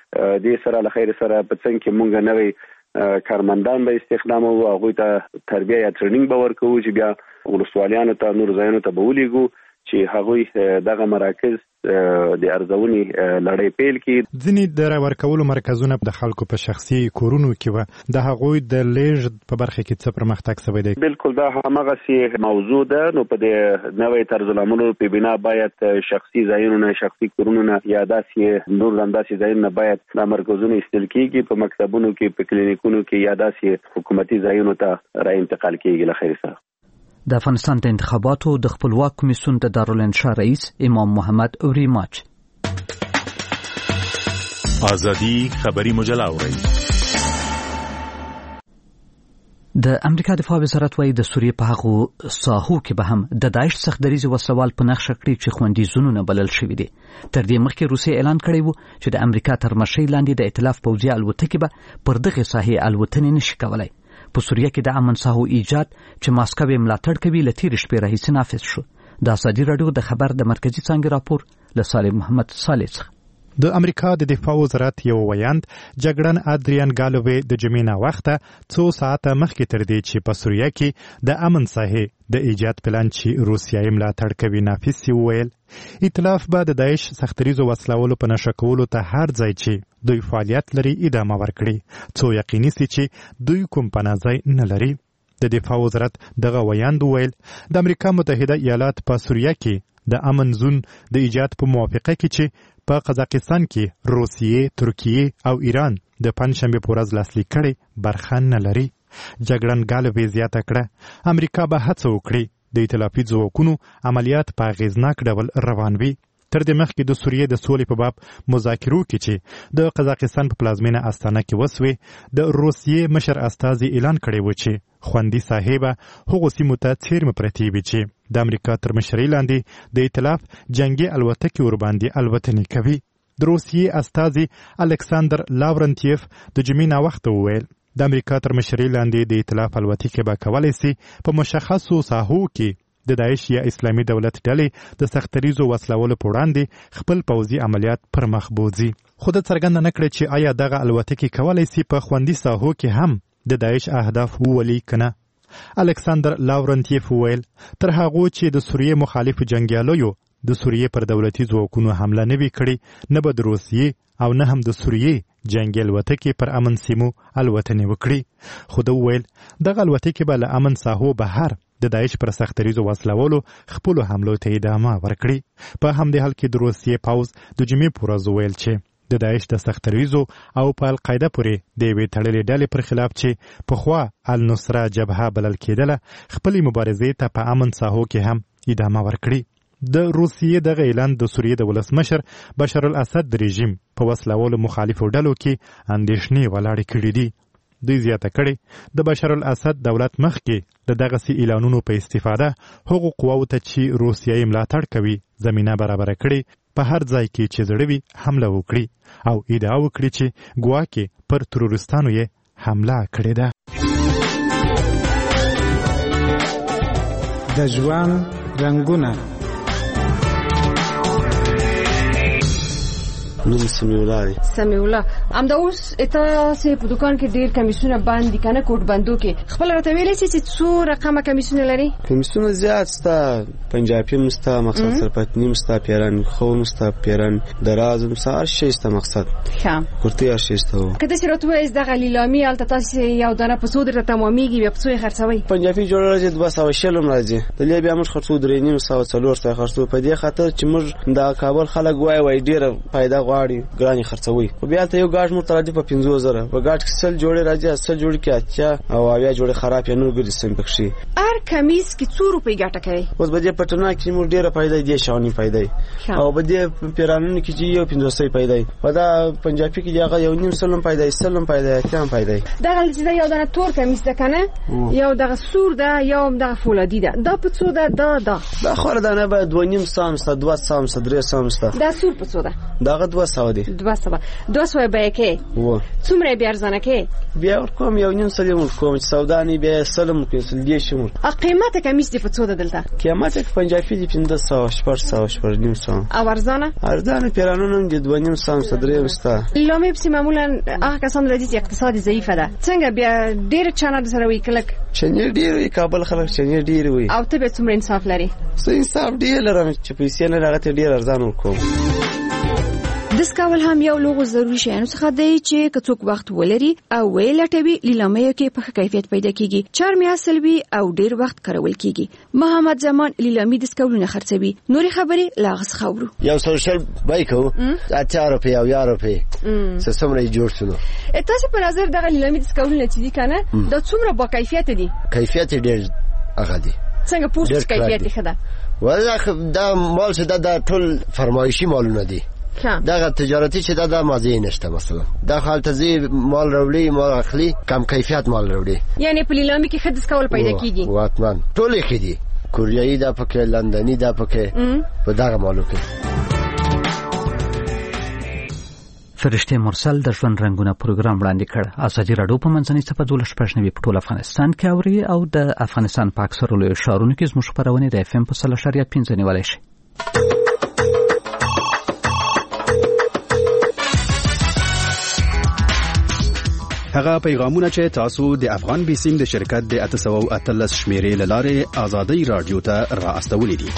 د سره له خیر سره په څنګه کې موږ نوې کارمندان به استخدام او هغه ته تربیه یا ټریننګ به ورکوو چې بیا ولسوالیانو ته نور ځایونو ته به ولېږو چې هغه دغه مراکز د ارزونې لړۍ پیل کړي. ځینې د رای ورکولو مرکزونه د خلکو په شخصي کورونو کې و. د هغوی د لیږد په برخه کې څه پرمختګ شوی دی؟ بالکل دا همغه سي موضوع ده. نو په دې نوې طرزالعملو په بنا باید شخصي ځایونه شخصي کورونه یا داسې نور داسې ځایونه باید د مرکزونو استل کیږي. په مکتبونو کې په کلینیکونو کې یا داسې حکومتي ځایونو ته را انتقال کیږي. لخیر سره د افغانستان د انتخاباتو د خپلواک کمیسیون د دارالانشا رئیس امام محمد وریماچ. آزادی خبری مجله اورئ. د امریکا دفاع وزارت وايي د سوریې په هغو ساحو کې به هم د داعش څخه دریزي وسوال په نقشه کړی چې خوندي زونونه بلل شوی دي. تر دې مخکې روسیې اعلان کړی وو چې د امریکا تر مشرۍ لاندې د ائتلاف پوځي الوتکې به پر دغه ساحې الوتنې نشي کولای. په سوریه کې د امن ساحو ایجاد چې ماسکو یې ملاتړ کوي له تیر شپې راهیسې نافذ شو. د ازادي راډیو د خبر د مرکزی څانګې راپور له صالح محمد صالح څخه. د امریکا د دفاع وزارت یو ویاند جګړن ادریان ګالووی د جمعې وخته څو ساعته مخکې تر دې چې په سوریه کې د امن ساحې د ایجاد پلان چې روسیه یې ملاتړ کوي نافذ شي ویل ائتلاف به د داعش سختریزو وسلولو په نشه کولو ته هر ځای چې دوی فعالیت لري ادامه ورکړي څو یقیني سي چې دوی کوم پناه نه لري. د دفاع وزارت دغه ویاند ویل د امریکا متحده ایالات په سوریه کې د امن زون د ایجاد په موافقه کې چې په قزاقستان کې روسیې، ترکیې او ایران د پنځشنبه په ورځ لاسلیک کړي برخه نه لري. جګړن ګالوی زیاته کړه امریکا به هڅه وکړي د ائتلافي ځواکونو عملیات په اغیزناک ډول روان وي. تر دې مخکې د سوریې د سولې په باب مذاکرو کې چې د قزاقستان په پلازمینه استانه کې وسوې د روسیې مشر استازي اعلان کړی و چې خوندي صاحبه هغو سیمو ته څیرمه پرتې وي چې د امریکا تر مشرۍ لاندې د ائتلاف جنگي الوتکې ورباندې الوتنې کوي. د روسیې استازي الکساندر لاورنتیف د جمعې ناوخته وویل د امریکا تر مشرۍ لاندې د ائتلاف الوتکې به کولی سي په مشخصو ساحو کې د داعش یا اسلامي دولت ډلې د سختریزو وسلولو په وړاندې خپل پوځي عملیات پر مخ بوځي. خو د څرګنده نه کړي چې آیا دغه الوتکې کولی سي په خوندي ساحو کې هم د داعش اهداف وولي که نه. الکساندر لاورنتیف وویل تر هغو چې د سوریې مخالفو جنګیالیو د سوریې پر دولتي ځواکونو حمله نه وي کړې نه به د روسیې او نه هم د سوریې جنګي الوتکې پر امن سیمو الوتنې وکړي. خو ده وویل دغه الوتکې به له امن ساحو بهر د داعش پر سختریزو وسلولو خپلو حملو ته ادامه ورکړي. په همدې حال کې د روسیې پوځ د جمعې په ورځ وویل چې د داعش د سختریزو او په القاعده پورې د یوې تړلې ډلې پر خلاف چې پخوا النصره جبهه بلل کېدله خپلې مبارزې ته په امن ساحو کې هم ادامه ورکړي. د روسیې دغه اعلان د سوریې د ولسمشر بشار الاسد د رژیم په وسلولو مخالفو ډلو کې اندېښنې ولاړې کړي دي. دوی زیاته کړي د بشار الاسد دولت مخکې د دغسې اعلانونو په استفاده هغو قواو ته چې روسیه یې ملاتړ کوي زمینه برابره کړي په هر ځای کې چې زړه وي حمله وکړي او ادعا وکړي چې ګواکې پر تروریستانو یې حمله کړې ده. د ژوند رنګونه نوم سمیولا دی. سمیولا همدا اوس تاسې په دوکان کې ډېر کمیسونه باندې کنه کوټ بندو کې خپل راته ویلی سي چې څو رقمه کمیسونه لري؟ کمیسونه زیات ستا پنجابي هم ستا مقصد سرپتني هم ستا پیرن خو هم ستا پیرن دراز هم ستا هر شی ستا مقصد کورتۍ هر شی ستا و. که داسې راته ووایاست دغه لیلامي هلته تاسې یو دانه په څو درته تمامېږي بیا په څو یې خرڅوئ؟ پنجابي جوړه راځي 220 هم راځي دلې بیا موږ خرڅو 3.5 خرڅو په دې خاطر چې موږ د کابل خلک وایي ډېره فایده غواړي ګرانې خرڅوي. خو بیا هلته یو ګاډ مترادف په 50,000 په ګاډ کې 100 جوړې راځي 100 جوړې کې اتیا او اویا جوړې خراب یا نور ګرځي سم پکښې. هر کمیس کې څو روپۍ ګټه کوي؟ اوس به دې پټنه کې موږ ډېره فایده دی شاوني فایده او به دې پیرانونو کې چې یو 500 فایده په دا پنجابي کې هغه یو نیم سلم فایده سلم فایده اتیا فایده. دغه چې یو دانه تور کمیس ده کنه یو دغه سور ده یو دغه فولادي ده دا په څو ده دا خور دانه به 2.5 سام ستا 2 سام ستا 3 سام ستا دا سور په څو ده دغه 200 دی 200 به کې و څومره بیا ارزانه کې بیا ورکوم یو نیم سلیم ورکوم چې سودانی به سلم کې سل شمول قیمت کمیس دی په څو ده دلته قیمت پنجابي دی 500 400 نیم سام او ارزانه پیرانونو دی 2.5 سام صدرې مستا لومې په معمولا هغه کسان راځي چې اقتصادي ضعیفه ده څنګه بیا ډېر چانه سره وی کلک چنې ډېر کابل خلک چنې ډېر وي او ته به څومره انصاف لري سو انصاف ډېر لرم چې پیسې نه راغته ډېر ارزان ورکوم. دس کول هم یو لوغو ضروري شیانو څخه دی چې کڅوک وخت ولري او ویلټوي لیلامه کې په کیفیت پیدا کیږي چارمي اصلوي او ډیر وخت کارول کیږي. محمد زمان لیلامي دس کولونه خرڅوي نوري خبرې لاغس خورو یو سوشل بایکو 8 روپیا او 10 روپیا څه څومره جوړ شنو تاسو په نظر دغه لیلامي دس کولونه چې دي کنه دا څومره با کیفیت دي کیفیت ډیر هغه دي څنګه پوښتنه کیفیت خدا ولله دا مال څه دا ټول فرمایشي مالونه دي دغه تجارتي چې دا مازه نشته مثلا دا خالتزي مال راوړي مال اخلي کم کیفیت مال راوړي یعنی په لیلامي کې خدس کول پیدا کیږي واتمن ټول کې دي کوریایي دا پکې لندني دا پکې په دغه مالو کې. فرشته مرسل د ژوند رنگونه پروګرام وړاندې کړ. ازادي راډیو په منځنۍ صفحه 12 په ټول افغانستان کې اوري او د افغانستان په اکثرو لویو ښارونو کې زموږ خبرونه د FM په 3.5 نیولای شي. هغه پیغامونه چې تاسو د افغان بیسیم د شرکت د 813 شمیرې لاره آزادي رادیو ته را استولې دي.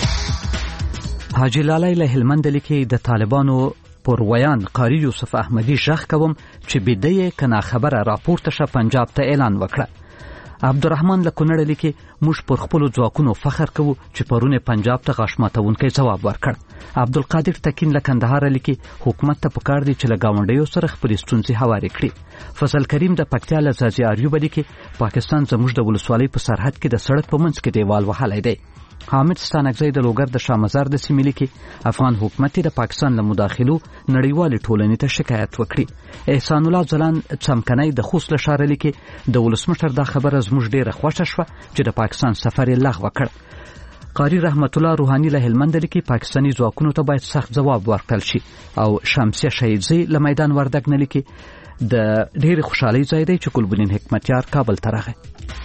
حاجی لالی له هلمند لیکي د طالبانو پرویان قاری یوسف احمدی شخ کوم چې بده کنا خبره راپورته شه پنجاب ته اعلان وکړه. عبدالرحمن له کونړ لیکي موږ پر خپل ځواکونو فخر کوو چې پرونه پنجاب ته غاښماتونکی ځواب ورکړ. عبدالقادر تکین له کندهار لیکي حکومت ته پکار دی چې له گاونډیو سره خپل ستونزې هوارې کړي. فضل کریم د پکتیا له زازي اریوب لیکي پاکستان زموږ د ولسوالۍ په سرحد کې د سړک په منځ کې دیوال وهلی دی. حامد ستانکزی د لوګر د شامزار د سیمې لیکي افغان حکومت د پاکستان له مداخلو نړیوالې ټولنې ته شکایت وکړي. احسان الله ځلان څمکنی د خوست له ښاره لیکي د ولسمشر دا خبره زموږ ډیره خوښه شوه چې د پاکستان سفر یې لغوه کړ. قاری رحمت الله روحانی له هلمند لیکي پاکستاني ځواکونو ته باید سخت ځواب ورکړل شي. او شمسیه شهیدزی له میدان وردګ نه لیکي د ډیره خوشحالۍ ځای دی چې ګلبدین حکمتیار کابل ته راغی.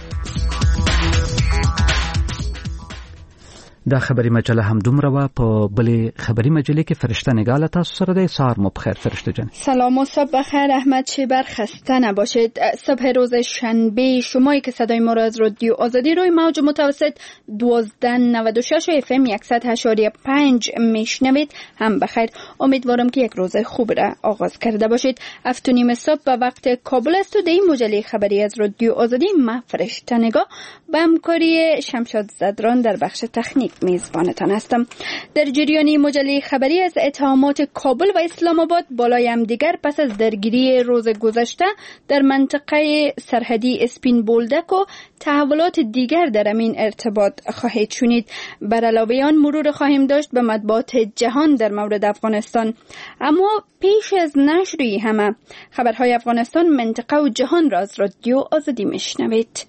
دا خبری مجله هم دومره و. په بلې خبری مجله کې فرشته نگاله تاسو سره دی. سهار مو بخیر فرشته جان. سلام و صبح بخیر احمد شیبر، خسته نباشید. صبح روز شنبه شمایی که صدای ما را از رادیو آزادی روی موج متوسط 1296 اف ام 100.5 میشنوید هم بخیر. امیدوارم که یک روز خوب را آغاز کرده باشید. 7:30 صبح به وقت کابل است و در این مجله خبری از رادیو آزادی ما فرشته نگاه با همکاری شمشاد زدران در بخش تکنیک میزبانتان هستم. در جریان مجله خبری از اتهامات کابل و اسلام آباد بالای هم دیگر پس از درگیری روز گذشته در منطقه سرحدی اسپین بولدک و تحولات دیگر در همین ارتباط خواهید شنید. بر علاوه آن مرور خواهیم داشت به مطبوعات جهان در مورد افغانستان. اما پیش از نشر همه خبرهای افغانستان، منطقه و جهان را از رادیو آزادی میشنوید.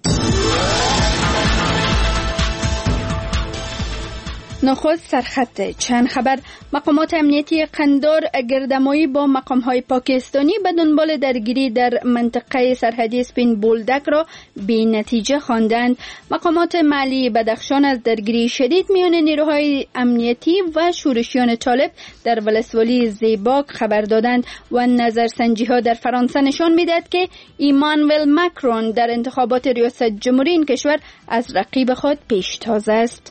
نخست سرخط چند خبر. مقامات امنیتی قندار گردمایی با مقامهای پاکستانی به دنبال درگیری در منطقه سرحدی اسپین بولدک را بی نتیجه خواندند. مقامات محلی بدخشان از درگیری شدید میان نیروهای امنیتی و شورشیان طالب در ولسوالی زیباک خبر دادند و نظرسنجی ها در فرانسه نشان میدهد که ایمانوئل ماکرون در انتخابات ریاست جمهوری این کشور از رقیب خود پیشتاز است.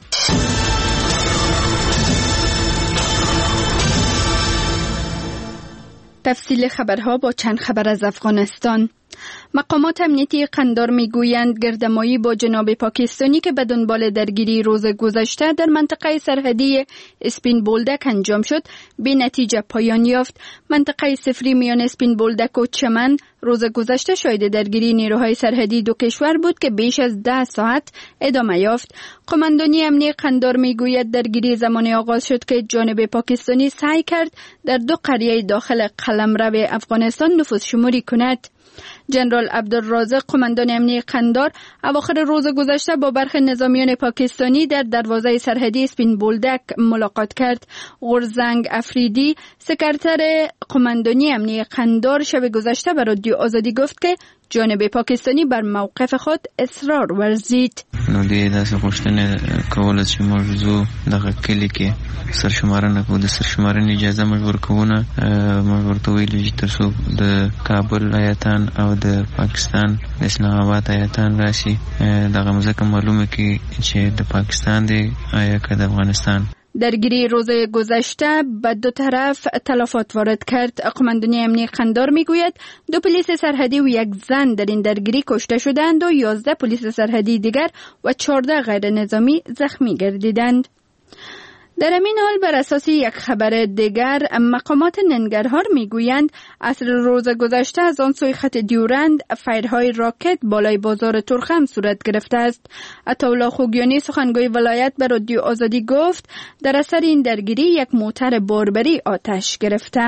تفصیل خبرها با چند خبر از افغانستان. مقامات امنیتی قندار میگویند گردمایی با جناب پاکستانی که به دنبال درگیری روز گذشته در منطقه سرحدی اسپین بولدک انجام شد به نتیجه پایان یافت. منطقه صفری میان اسپین بولدک و چمن روز گذشته شاهد درگیری نیروهای سرحدی دو کشور بود که بیش از 10 ساعت ادامه یافت. قماندانی امنیتی قندار میگوید درگیری زمانی آغاز شد که جانب پاکستانی سعی کرد در دو قریه داخل قلمرو افغانستان نفوذ شماری کند. جنرال عبدالرازق قماندان امنیتی قندار اواخر روز گذشته با برخی نظامیان پاکستانی در دروازه سرحدی اسپین بولدک ملاقات کرد. غرزنگ افریدی سکرتر قماندانی امنیتی قندار شب گذشته به رادیو آزادی گفت که جانب پاکستانی بر موقف خود اصرار ورزید. نو دې داسې غوښتنې کول چې موضوع دغه کلی کې سرشمارنه کوو د سرشمارنې اجازه موږ ورکوونه موږ ورته ویلي چې تر څو د کابل ایتان او د پاکستان د اسلام آباد ایتان راشي دغه مځکه معلومه کړي چې د پاکستان دی یا که د افغانستان. درگیری روز گذشته به دو طرف تلفات وارد کرد. قماندانی امنیتی قندار میگوید 2 پلیس سرحدی و 1 زن در این درگیری کشته شدند و 11 پلیس سرحدی دیگر و 14 غیر نظامی زخمی گردیدند. در همین حال بر اساس یک خبر دیگر مقامات ننگرهار میگویند عصر روز گذشته از آن سوی خط دیورند فایرهای راکت بالای بازار ترخم صورت گرفته است. عطاالله خوگیانی سخنگوی ولایت به رادیو آزادی گفت در اثر این درگیری یک موتر باربری آتش گرفته.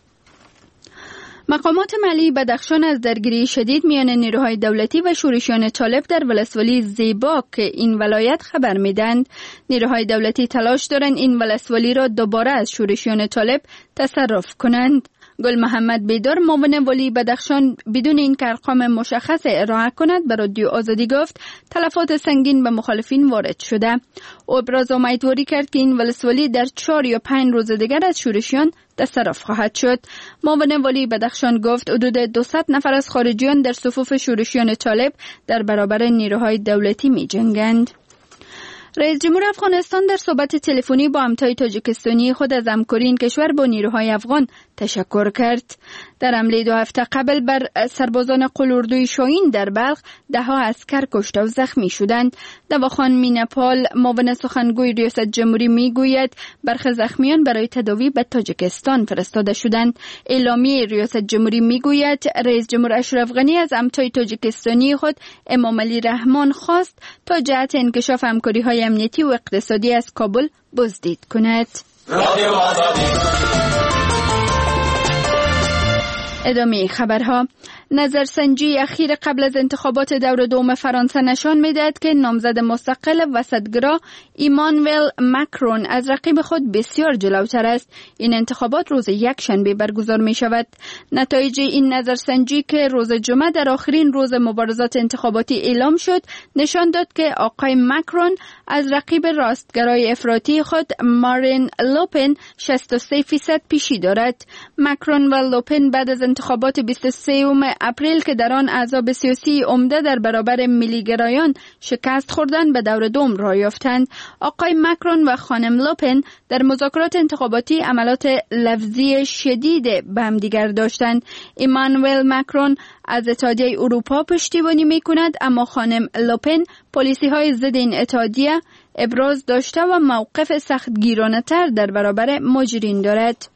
مقامات محلی بدخشان از درگیری شدید میان نیروهای دولتی و شورشیان طالب در ولسوالی زیباک این ولایت خبر میدند. نیروهای دولتی تلاش دارند این ولسوالی را دوباره از شورشیان طالب تصرف کنند. گل محمد بیدار معاون والی بدخشان بدون این که ارقام مشخص ارائه کند به رادیو آزادی گفت تلفات سنگین به مخالفین وارد شده. او ابراز امیدواری کرد که این ولسوالی در 4 یا 5 روز دیگر از شورشیان تصرف خواهد شد. معاون والی بدخشان گفت حدود 200 نفر از خارجیان در صفوف شورشیان طالب در برابر نیروهای دولتی می جنگند. رئیس جمهور افغانستان در صحبت تلفنی با همتای تاجیکستانی خود از همکاری این کشور با نیروهای افغان تشکر کرد. در حمله 2 هفته قبل بر سربازان قلاردوی شاهین در بلخ 10 عسکر کشته و زخمی شدند. دواخان مینپال معاون سخنگوی ریاست جمهوری میگوید برخی زخمیان برای تداوی به تاجیکستان فرستاده شدند. اعلامیه ریاست جمهوری میگوید رئیس جمهور اشرف غنی از همتای تاجیکستانی خود امام علی رحمان خواست تا جهت انکشاف همکاری‌های امنیتی و اقتصادی از کابل بازدید کند. ادامه خبرها. نظرسنجی اخیر قبل از انتخابات دور دوم فرانسه نشان می‌دهد که نامزد مستقل وسطگرا ایمانوئل ماکرون از رقیب خود بسیار جلوتر است. این انتخابات روز یکشنبه برگزار می‌شود. نتایج این نظرسنجی که روز جمعه در آخرین روز مبارزات انتخاباتی اعلام شد نشان داد که آقای ماکرون از رقیب راستگرای افراطی خود مارین لوپن 63% پیشی دارد. ماکرون و لوپن بعد از انتخابات 23 اپریل که در آن احزاب سیاسی عمده در برابر ملیگرایان شکست خوردند به دور دوم راه یافتند. آقای ماکرون و خانم لوپن در مذاکرات انتخاباتی عملات لفظی شدید به هم دیگر داشتند. ایمانوئل ماکرون از اتحادیه اروپا پشتیبانی می‌کند، اما خانم لوپن پالیسی‌های ضد این اتحادیه ابراز داشته و موقف سختگیرانه‌تر در برابر مهاجرین دارد.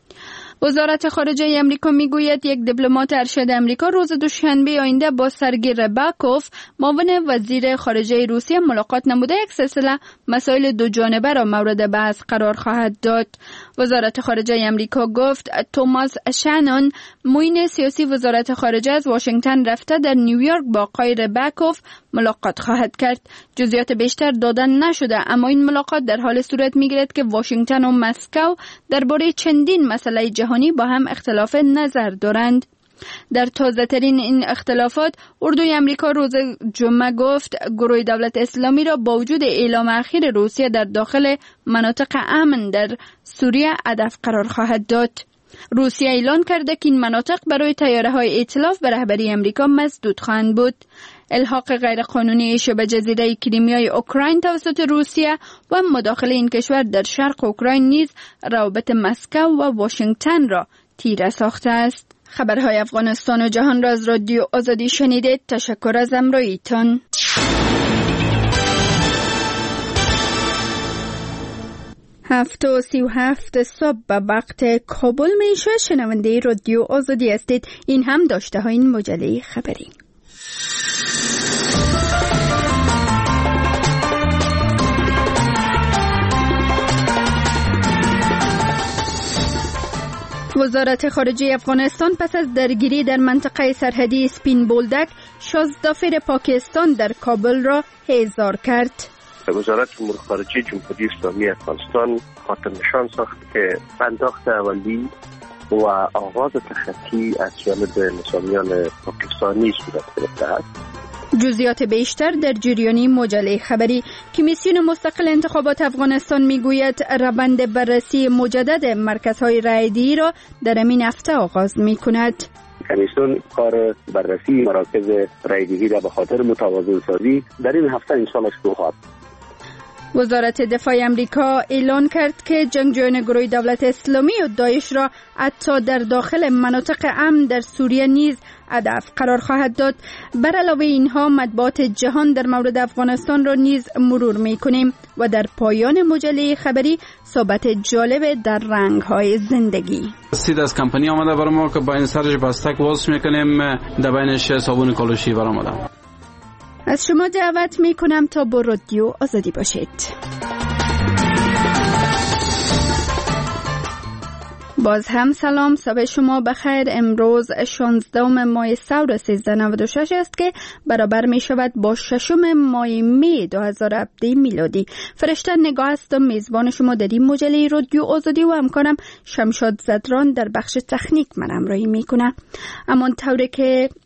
وزارت خارجه امریکا میگوید یک دیپلمات ارشد امریکا روز دوشنبه آینده با سرگی رباکوف معاون وزیر خارجه روسیه ملاقات نموده یک سلسله مسائل دو جانبه را مورد بحث قرار خواهد داد. وزارت خارجه امریکا گفت توماس شانون معین سیاسی وزارت خارجه از واشنگتن رفته در نیویورک با آقای رباکوف ملاقات خواهد کرد. جزئیات بیشتر دادن نشده، اما این ملاقات در حال صورت میگیرد که واشنگتن و مسکو درباره چندین مسئله جهانی با هم اختلاف نظر دارند. در تازه ترین این اختلافات اردوی امریکا روز جمعه گفت گروه دولت اسلامی را با وجود اعلام اخیر روسیه در داخل مناطق امن در سوریه هدف قرار خواهد داد. روسیه اعلان کرده که این مناطق برای طیاره‌های ائتلاف به رهبری امریکا مسدود خواهند بود. الحاق غیرقانونی شبه جزیره کریمیای اوکراین توسط روسیه و مداخله این کشور در شرق اوکراین نیز روابط مسکو و واشنگتن را تیره ساخته است. خبرهای افغانستان و جهان را از رادیو آزادی شنیدید. تشکر از همراهیتان. 7:37 صبح به وقت کابل میشه. شنونده رادیو آزادی هستید. این هم داشته های این مجله خبری. وزارت خارجه افغانستان پس از درگیری در منطقه سرحدی سپین بولدک 16 سفیر پاکستان در کابل را احضار کرد. وزارت امور خارجه جمهوری اسلامی افغانستان خاطر نشان ساخت که پرداخت اولی و آغاز تخطی از جانب نظامیان پاکستانی صورت گرفته است. جزئیات بیشتر در جریانی مجله خبری. کمیسیون مستقل انتخابات افغانستان میگوید روند بررسی مجدد مرکزهای رایدهی را در این هفته آغاز میکند. کمیسیون کار بررسی مراکز رایدهی را به خاطر متوازن سازی در این هفته انشاءالله شروع خواهد. وزارت دفاع امریکا اعلان کرد که جنگجویان گروه دولت اسلامی و داعش را حتی در داخل مناطق امن در سوریه نیز هدف قرار خواهد داد. بر علاوه اینها مطبوعات جهان در مورد افغانستان را نیز مرور می‌کنیم و در پایان مجله خبری صحبت جالب در رنگ‌های زندگی. سید از کمپانی آمده برای ما که با این سرش بستک واسه می‌کنیم، در بینش صابون کالوشی برآمده. از شما دعوت میکنم تا با رادیو آزادی باشید. باز هم سلام، صبح شما بخیر. امروز 16 ماه سور 1396 است که برابر می شود با 6 ماه می 2017 میلادی. فرشته نگاه است و میزبان شما در این مجله رادیو آزادی و همکارم شمشاد زدران در بخش تکنیک من همراهی میکنه. اما طوری که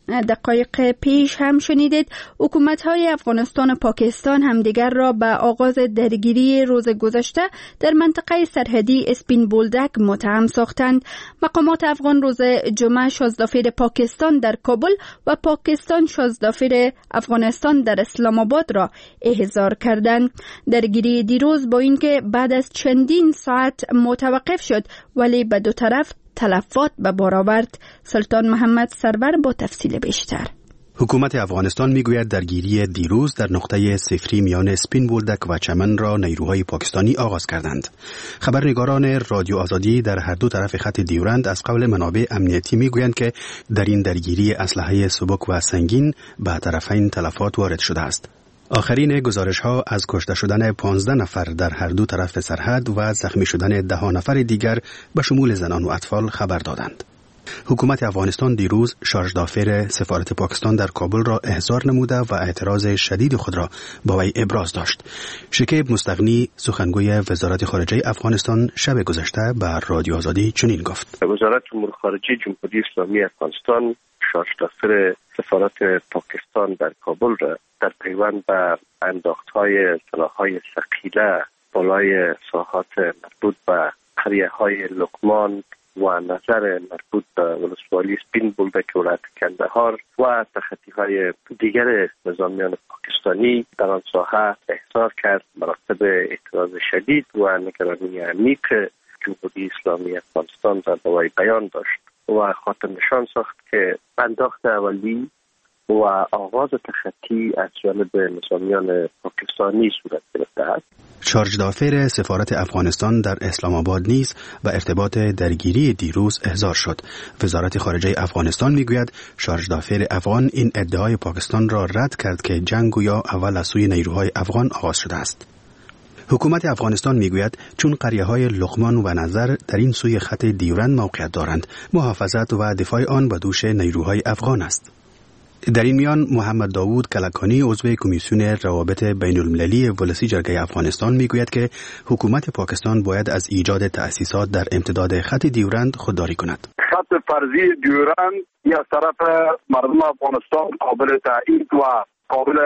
دقایق پیش هم شنیدید حکومت‌های افغانستان و پاکستان همدیگر را به آغاز درگیری روز گذشته در منطقه سرحدی اسپین بولدک متهم ساختند. مقامات افغان روز جمعه شازدافیر پاکستان در کابل و پاکستان شازدافیر افغانستان در اسلام آباد را احضار کردند. درگیری دیروز با اینکه بعد از چندین ساعت متوقف شد ولی به دو طرف تلفات به بار آورد. سلطان محمد سرور با تفصیل بیشتر. حکومت افغانستان میگوید درگیری دیروز در نقطه صفری میان اسپین بولدک و چمن را نیروهای پاکستانی آغاز کردند. خبرنگاران رادیو آزادی در هر دو طرف خط دیورند از قول منابع امنیتی میگویند که در این درگیری اسلحه سبک و سنگین به طرفین تلفات وارد شده است. آخرین گزارش‌ها از کشته شدن 15 نفر در هر دو طرف سرحد و زخمی شدن 10 نفر دیگر به شمول زنان و اطفال خبر دادند. حکومت افغانستان دیروز شارژدافر سفارت پاکستان در کابل را احضار نموده و اعتراض شدید خود را با وی ابراز داشت. شکیب مستغنی سخنگوی وزارت خارجه افغانستان شب گذشته به رادیو آزادی چنین گفت: وزارت امور خارجه جمهوری اسلامی افغانستان شارژدافر سفارت پاکستان در کابل را در پیوند به انداخت‌های سلاح‌های ثقیله بالای ساحات مربوط به قریه‌های لقمان و نظر مربوط به ولسوالی اسپین بولدک ولایت کندهار و تخطی‌های دیگر نظامیان پاکستانی در آن ساحه احضار کرد. مراتب اعتراض شدید و نگرانی عمیق جمهوری اسلامی افغانستان را به وی بیان داشت و خاطر نشان ساخت که انداخت اولی و آغاز تخطی از جانب نظامیان پاکستانی صورت گرفته است. شارژدافر سفارت افغانستان در اسلام آباد نیز به ارتباط درگیری دیروز احضار شد. وزارت خارجه افغانستان میگوید شارژدافر افغان این ادعای پاکستان را رد کرد که جنگ گویا اول از سوی نیروهای افغان آغاز شده است. حکومت افغانستان میگوید چون قریه‌های لقمان و نظر در این سوی خط دیورند موقعیت دارند، محافظت و دفاع آن به دوش نیروهای افغان است. در این میان محمد داوود کلکانی عضو کمیسیون روابط بین المللی ولسی جرگه افغانستان میگوید که حکومت پاکستان باید از ایجاد تأسیسات در امتداد خط دیورند خودداری کند. خط فرضی دیورند از طرف مردم افغانستان قابل تایید و قابل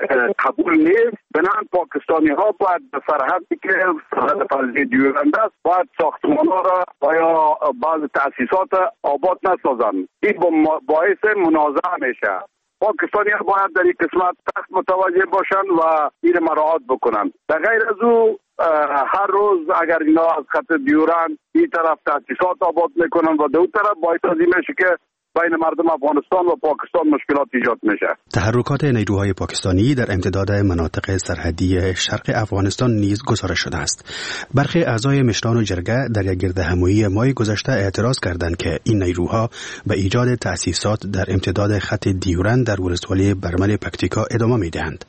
قبول نیست. بنابراین پاکستانی ها باید به سرحدی که سرحد فرضی دیورند است باید ساختمان ها را و یا بعض تأسیسات آباد نسازند. این باعث منازعه میشه. پاکستانی ها باید در این قسمت سخت متوجه باشند و این مراعات بکنند. در غیر از او هر روز اگر اینا از خط دیورند این طرف تأسیسات آباد میکنند و دو طرف باعث از این میشه که بین مردم افغانستان و پاکستان مشکلات ایجاد میشه. تحرکات نیروهای پاکستانی در امتداد مناطق سرحدی شرق افغانستان نیز گزارش شده است. برخی اعضای مشران و جرگه در یک گردهمایی ماه گذشته اعتراض کردند که این نیروها به ایجاد تأسیسات در امتداد خط دیورند در ولسوالی برمل پکتیکا ادامه میدهند.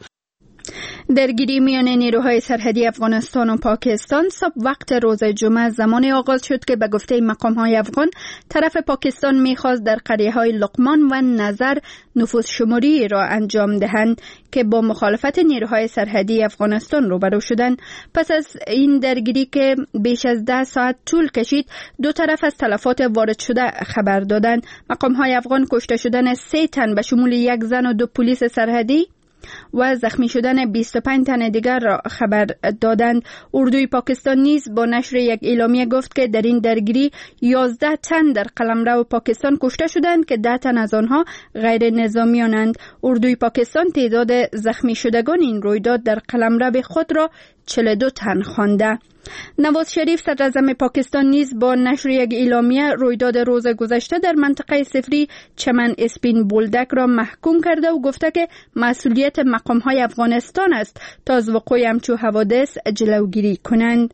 درگیری میان نیروهای سرحدی افغانستان و پاکستان صبح وقت روز جمعه زمان آغاز شد که به گفته مقام‌های افغان طرف پاکستان می‌خواست در قریه‌های لقمان و نظر نفوذ شماری را انجام دهند که با مخالفت نیروهای سرحدی افغانستان روبرو شدند. پس از این درگیری که بیش از 10 ساعت طول کشید، دو طرف از تلفات وارد شده خبر دادند. مقام‌های افغان کشته شدن 3 تن به شمول 1 زن و 2 پلیس سرحدی و زخمی شدن 25 تن دیگر را خبر دادند. اردوی پاکستان نیز با نشر یک اعلامیه گفت که در این درگیری 11 تن در قلمرو پاکستان کشته شدند که 10 تن از آنها غیر نظامیانند. اردوی پاکستان تعداد زخمی شدگان این رویداد در قلمرو خود را 42 تن خوانده. نواز شریف صدر اعظم پاکستان نیز با نشر یک اعلامیه رویداد روز گذشته در منطقه صفری چمن اسپین بولدک را محکوم کرده و گفته که مسئولیت مقام‌های افغانستان است تا از وقوع همچون حوادث جلوگیری کنند.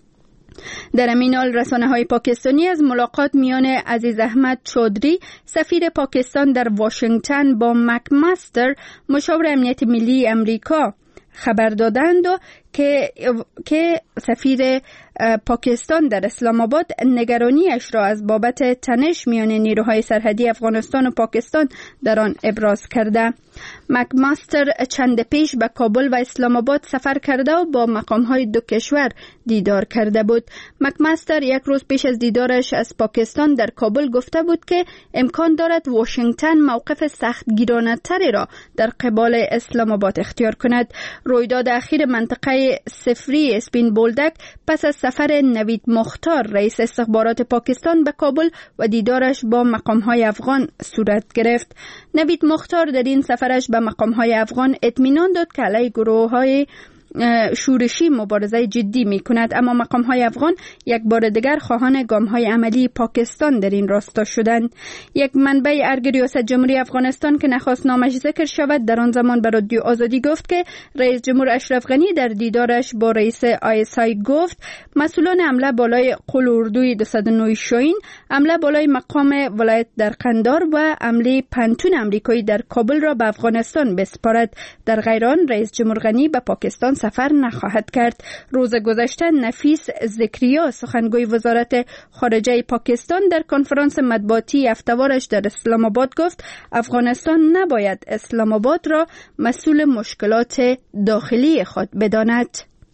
در همین حال رسانه‌های پاکستانی از ملاقات میان عزیز احمد چودری سفیر پاکستان در واشنگتن با مکماستر مشاور امنیت ملی امریکا خبر دادند که سفیر پاکستان در اسلام آباد نگرانیش را از بابت تنش میان نیروهای سرحدی افغانستان و پاکستان در آن ابراز کرده. مکماستر چند پیش به کابل و اسلام آباد سفر کرده و با مقامهای دو کشور دیدار کرده بود. مکماستر یک روز پیش از دیدارش از پاکستان در کابل گفته بود که امکان دارد واشنگتن موقف سختگیرانه‌تری را در قبال اسلام آباد اختیار کند. رویداد اخیر منطقه صفری اسپین بولدک پس از سفر نوید مختار رئیس استخبارات پاکستان به کابل و دیدارش با مقامهای افغان صورت گرفت. نوید مختار در این سفرش به مقامهای افغان اطمینان داد که علیه گروه‌های شورشی مبارزه جدی می کند، اما مقام‌های افغان یک بار دیگر خواهان گام‌های عملی پاکستان در این راستا شدند. یک منبع ارگ ریاست جمهوری افغانستان که نخواست نامش ذکر شود در آن زمان به رادیو آزادی گفت که رئیس جمهور اشرف غنی در دیدارش با رئیس ISI گفت مسئولان حمله بالای قول اردوی 209 شاهین، حمله بالای مقام ولایت در قندار و حمله پنتون امریکایی در کابل را به افغانستان بسپارد. در غیر آن رئیس جمهور غنی به پاکستان سفر نخواهد کرد. روز گذشته نفیس ذکریا سخنگوی وزارت خارجه پاکستان در کنفرانس مطبوعاتی هفته‌وارش در اسلام آباد گفت افغانستان نباید اسلام آباد را مسئول مشکلات داخلی خود بداند.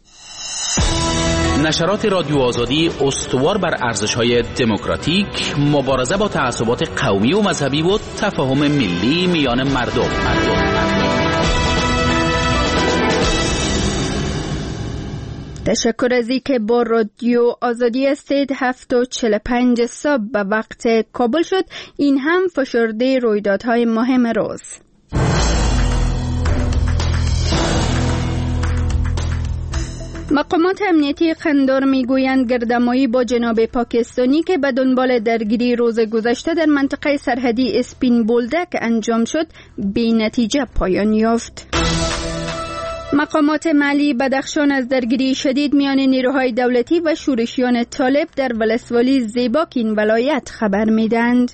نشرات رادیو آزادی استوار بر ارزش‌های دموکراتیک، مبارزه با تعصبات قومی و مذهبی و تفاهم ملی میان مردم. تشکر از اینکه با رادیو آزادی هستید. 7:45 صبح به وقت کابل شد. این هم فشرده رویدادهای مهم روز. مقامات امنیتی قندار میگویند گردمایی با جناب پاکستانی که به دنبال درگیری روز گذشته در منطقه سرحدی اسپین بولدک انجام شد بی نتیجه پایان یافت. مقامات ملی بدخشان از درگیری شدید میان نیروهای دولتی و شورشیان طالب در ولسوالی زیباک این ولایت خبر میدند.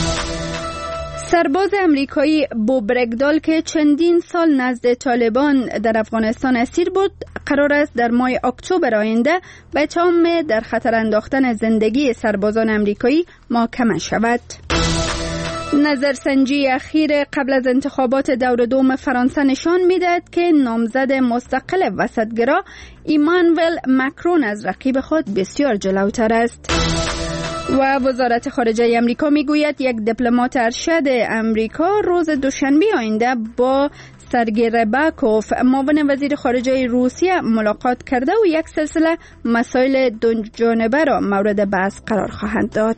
سرباز امریکایی بوب رگدال که چندین سال نزد طالبان در افغانستان اسیر بود قرار است در ماه اکتبر آینده به اتهام در خطر انداختن زندگی سربازان امریکایی محاکمه شود. نظرسنجی اخیر قبل از انتخابات دور دوم فرانسه نشان می‌دهد که نامزد مستقل وسطگرا ایمانوئل مکرون از رقیب خود بسیار جلوتر است. و وزارت خارجه امریکا میگوید یک دیپلمات ارشد امریکا روز دوشنبه آینده با سرگئی رباکوف معاون وزیر خارجه روسیه ملاقات کرده و یک سلسله مسائل دو جانبه را مورد بحث قرار خواهند داد.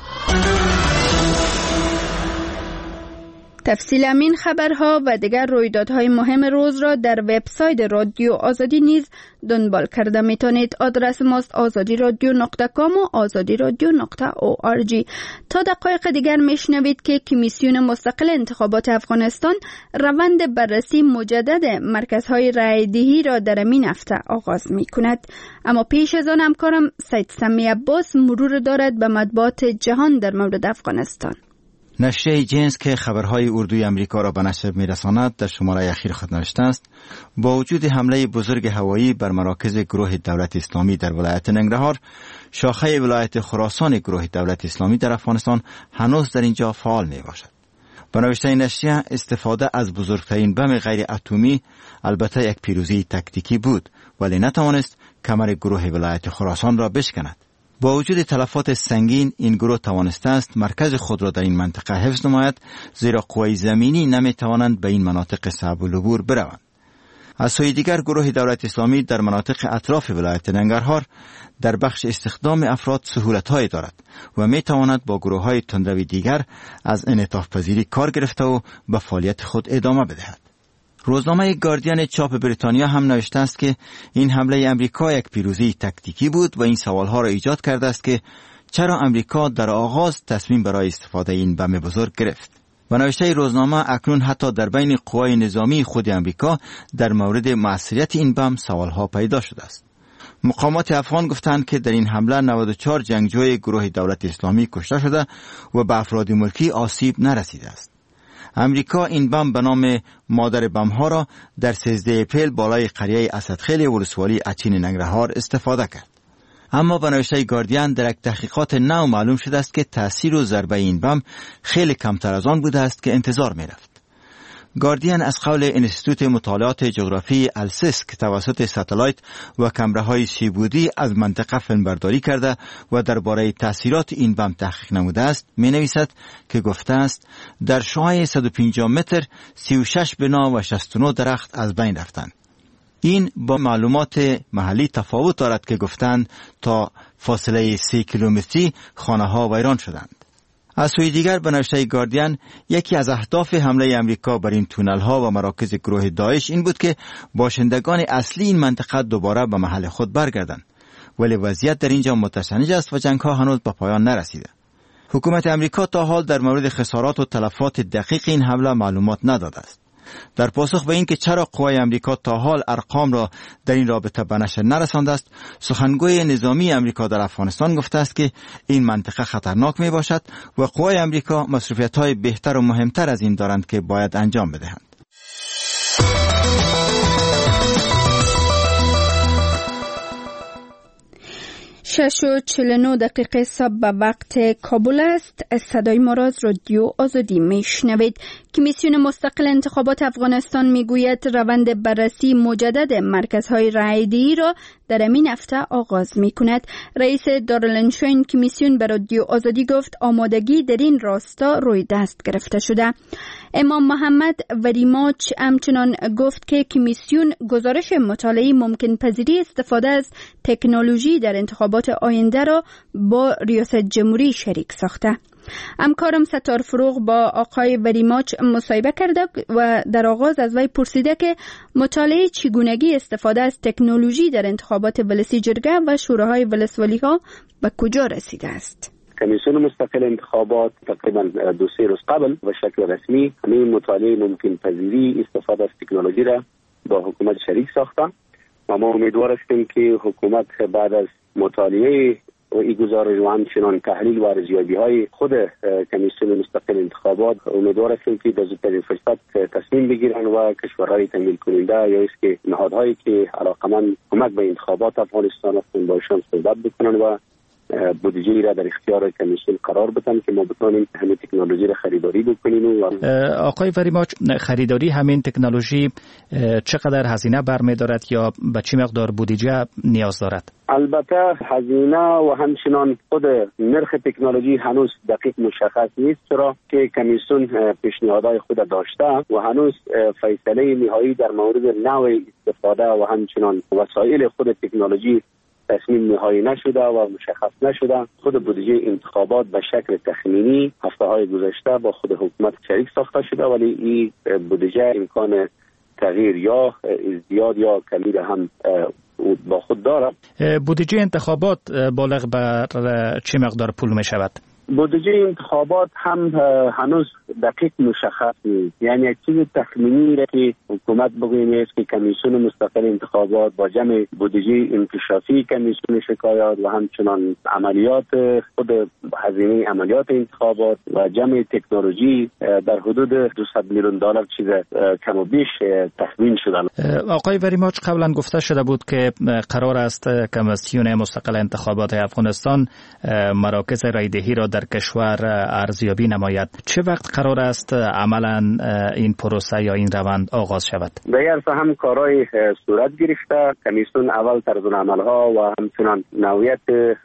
تفصیل همین خبرها و دیگر رویدادهای مهم روز را در وبسایت رادیو آزادی نیز دنبال کرده میتونید. آدرس ماست azadiradio.com و azadiradio.org. تا دقایق دیگر میشنوید که کمیسیون مستقل انتخابات افغانستان روند بررسی مجدد مرکزهای رایدهی را در این هفته آغاز میکند. اما پیش از آن همکارم سید سمی عباس مرور دارد به مطبوعات جهان در مورد افغانستان. نشریه جنس که خبرهای اردوی امریکا را به نشر می‌رساند در شماره اخیر خود نوشته است با وجود حمله بزرگ هوایی بر مراکز گروه دولت اسلامی در ولایت ننگرهار، شاخه ولایت خراسان گروه دولت اسلامی در افغانستان هنوز در اینجا فعال میباشد. به نوشته نشریه استفاده از بزرگترین بم غیر اتمی البته یک پیروزی تکتیکی بود ولی نتوانست کمر گروه ولایت خراسان را بشکند. با وجود تلفات سنگین این گروه توانسته است مرکز خود را در این منطقه حفظ نماید، زیرا قوای زمینی نمی توانند به این مناطق صعب العبور بروند. از سوی دیگر گروه دولت اسلامی در مناطق اطراف ولایت ننگرهار در بخش استخدام افراد سهولت‌هایی دارد و می تواند با گروه‌های تندروی دیگر از انعطاف پذیری کار گرفته و به فعالیت خود ادامه بدهد. روزنامه گاردین چاپ بریتانیا هم نوشته است که این حمله امریکا یک پیروزی تکتیکی بود و این سوالها را ایجاد کرده است که چرا امریکا در آغاز تصمیم برای استفاده این بم بزرگ گرفت. و نوشته روزنامه اکنون حتی در بین قوای نظامی خود امریکا در مورد مؤثریت این بم سوالها پیدا شده است. مقامات افغان گفتند که در این حمله 94 جنگجوی گروه دولت اسلامی کشته شده و به افراد ملکی آسیب نرسیده است. امریکا این بم به نام مادر بم‌ها را در 13 اپریل بالای قریه اسدخیل ولسوالی اچین ننگرهار استفاده کرد. اما به نوشته گاردین در یک تحقیقات نو معلوم شده است که تأثیر و ضربه این بم خیلی کمتر از آن بوده است که انتظار می رفت. گاردین از قول انستیتوت مطالعات جغرافی السیس که توسط ساتلایت و کامراهای سیبودی از منطقه فیلمبرداری کرده و درباره تاثیرات این بم تحقیق نموده است می نویسد که گفته است در شعاع 150 متر 36 بنا و 69 درخت از بین رفتند. این با معلومات محلی تفاوت دارد که گفتند تا فاصله 3 کیلومتری خانه ها ویران شدند. از سوی دیگر به نوشته گاردین یکی از اهداف حمله امریکا بر این تونل ها و مراکز گروه داعش این بود که باشندگان اصلی این منطقه دوباره به محل خود برگردند، ولی وضعیت در اینجا متشنج است و جنگ ها هنوز به پایان نرسیده. حکومت امریکا تا حال در مورد خسارات و تلفات دقیق این حمله معلومات نداده است. در پاسخ به این که چرا قوای امریکا تا حال ارقام را در این رابطه به نشر نرسانده است، سخنگوی نظامی امریکا در افغانستان گفته است که این منطقه خطرناک می باشد و قوای امریکا مصروفیت‌های بهتر و مهمتر از این دارند که باید انجام بدهند. 6:49 صبح به وقت کابل است. صدای ما را از رادیو آزادی میشنوید. کمیسیون مستقل انتخابات افغانستان میگوید روند بررسی مجدد مرکزهای رایدهی را در این هفته آغاز میکند. رئیس دارالانشاء کمیسیون به رادیو آزادی گفت آمادگی در این راستا روی دست گرفته شده. امام محمد وریماچ همچنان گفت که کمیسیون گزارش مطالعه ممکن پذیری استفاده از تکنولوژی در انتخابات آینده را با ریاست جمهوری شریک ساخته. همکارم ستار فروغ با آقای وریماچ مصاحبه کرده و در آغاز از وی پرسیده که مطالعه چگونگی استفاده از تکنولوژی در انتخابات ولسی جرگه و شوراهای ولسوالی ها به کجا رسیده است. کمیسیون مستقل انتخابات تقریبا 2-3 روز قبل به شکل رسمی همین مطالعه ممکن پذیری استفاده از تکنولوژی را با حکومت شریک ساخته و ما امیدوار هستیم که حکومت بعد از مطالعه و این گزارش و همچنان تحلیل و ارزیابی‌های خود کمیسیون مستقل انتخابات امیدوار هستیم که در زودترین فرصت تصمیم بگیرن و کشورهای تمویل کننده یا است که نهادهایی که علاقمند کمک به انتخابات افغانستان هستند با ایشان صحبت بکنن و بودجه را در اختیار کمیسیون قرار بدن که ما بتونیم همین تکنولوژی را خریداری بکنیم. آقای وریماچ، خریداری همین تکنولوژی چقدر هزینه برمی‌دارد یا به چه مقدار بودجه نیاز دارد؟ البته هزینه و همچنان خود نرخ تکنولوژی هنوز دقیق مشخص نیست، چرا که کمیسیون پیشنهادهای خود داشته و هنوز فیصله نهایی در مورد نوع استفاده و همچنان وسایل خود تکنولوژی تصمیم نهایی نشده و مشخص نشده. خود بودجه انتخابات به شکل تخمینی هفته‌های گذشته با خود حکومت شریک ساخته شده، ولی این بودجه امکان تغییر یا زیاد یا کمی هم با خود دارد. بودجه انتخابات بالغ بر چه مقدار پول می شود؟ بودجه انتخابات هم هنوز دقیق مشخص نیست، یعنی یک چیز تخمینی را که حکومت بگویم است که کمیسیون مستقل انتخابات با جمع بودجه انکشافی کمیسیون شکایات و همچنان عملیات خود هزینه عملیات انتخابات و جمع تکنولوژی در حدود $200 میلیون چیز کم و بیش تخمین شده. آقای وریماچ، قبلا گفته شده بود که قرار است کمیسیون مستقل انتخابات افغانستان مراکز رایدهی را در کشور ارزیابی نماید. چه وقت قرار است عملا این پروسه یا این روند آغاز شود؟ به عرض هم کارهای صورت گرفته. کمیسیون اول طرزالعمل‌ها و همچنان نوعیت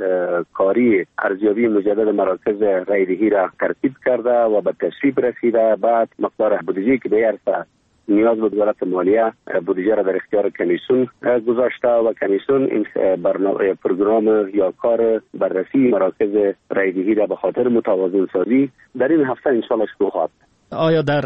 کاری ارزیابی مجدد مراکز رایدهی را ترتیب کرده و به تصویب رسیده. بعد مقدار بودجه که به عرض نیاز بود وزارت مالیه بودجه را در اختیار کمیسیون گذاشته و کمیسیون این برنامه پروگرام یا کار بررسی مراکز رایدهی را به خاطر متوازن سازی در این هفته ان شاء الله شروع خواهد. آیا در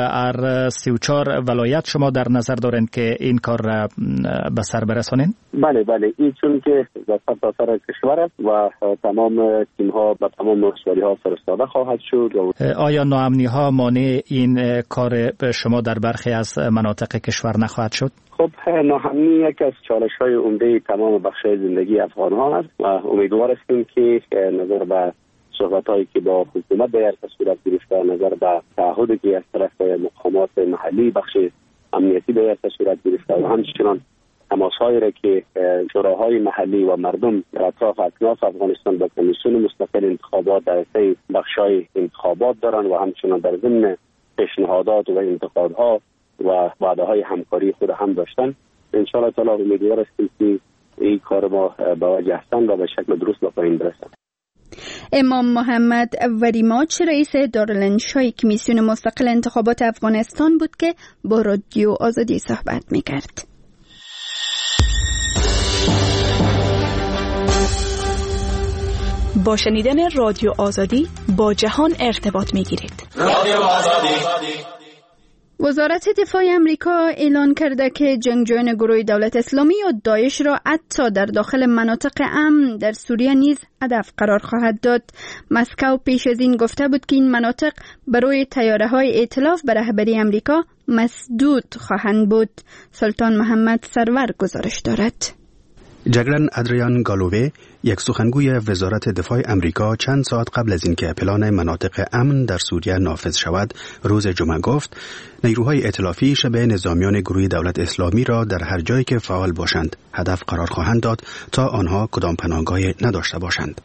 34 ولایت شما در نظر دارین که این کار را به سر برسانین؟ بله این چون که در سرتاسر کشور است و تمام تیم ها به تمام ولسوالی ها فرستاده خواهد شد. آیا ناامنی ها مانع این کار شما در برخی از مناطق کشور نخواهد شد؟ خب ناامنی یکی از چالش های عمده تمام بخش‌های زندگی افغان ها است و امیدوار هستیم که نظر به صحبت‌هایی که با حکومت در صورت گرفته، نظر به تعهدی که از طرف مقامات محلی بخش امنیتی در صورت گرفته و همچنان تماس‌هایی را که شوراهای محلی و مردم در اطراف اکناف افغانستان با کمیسیون مستقل انتخابات در طی بخش‌های انتخابات دارند و همچنین در ضمن پیشنهادات و انتقادها و وعده‌های همکاری خود هم داشتن. ان شاء الله تعالی امیدوار هستیم که این کار ما با وجه هستند و به شکل درست به پایان برسد. امام محمد وریماچ رئیس دارالانشای کمیسیون مستقل انتخابات افغانستان بود که با رادیو آزادی صحبت می‌کرد. با شنیدن رادیو آزادی با جهان ارتباط می‌گیرید. رادیو آزادی. وزارت دفاع امریکا اعلان کرده که جنگجویان گروه دولت اسلامی و داعش را حتی در داخل مناطق امن در سوریه نیز هدف قرار خواهد داد. مسکو پیش از این گفته بود که این مناطق برای طیاره‌های ائتلاف به رهبری امریکا مسدود خواهند بود. سلطان محمد سرور گزارش دارد. جگرن ادریان گالووی، یک سخنگوی وزارت دفاع امریکا، چند ساعت قبل از اینکه پلان مناطق امن در سوریه نافذ شود، روز جمعه گفت نیروهای ائتلافی شبه نظامیان گروه دولت اسلامی را در هر جایی که فعال باشند هدف قرار خواهند داد تا آنها کدام پناهگاهی نداشته باشند.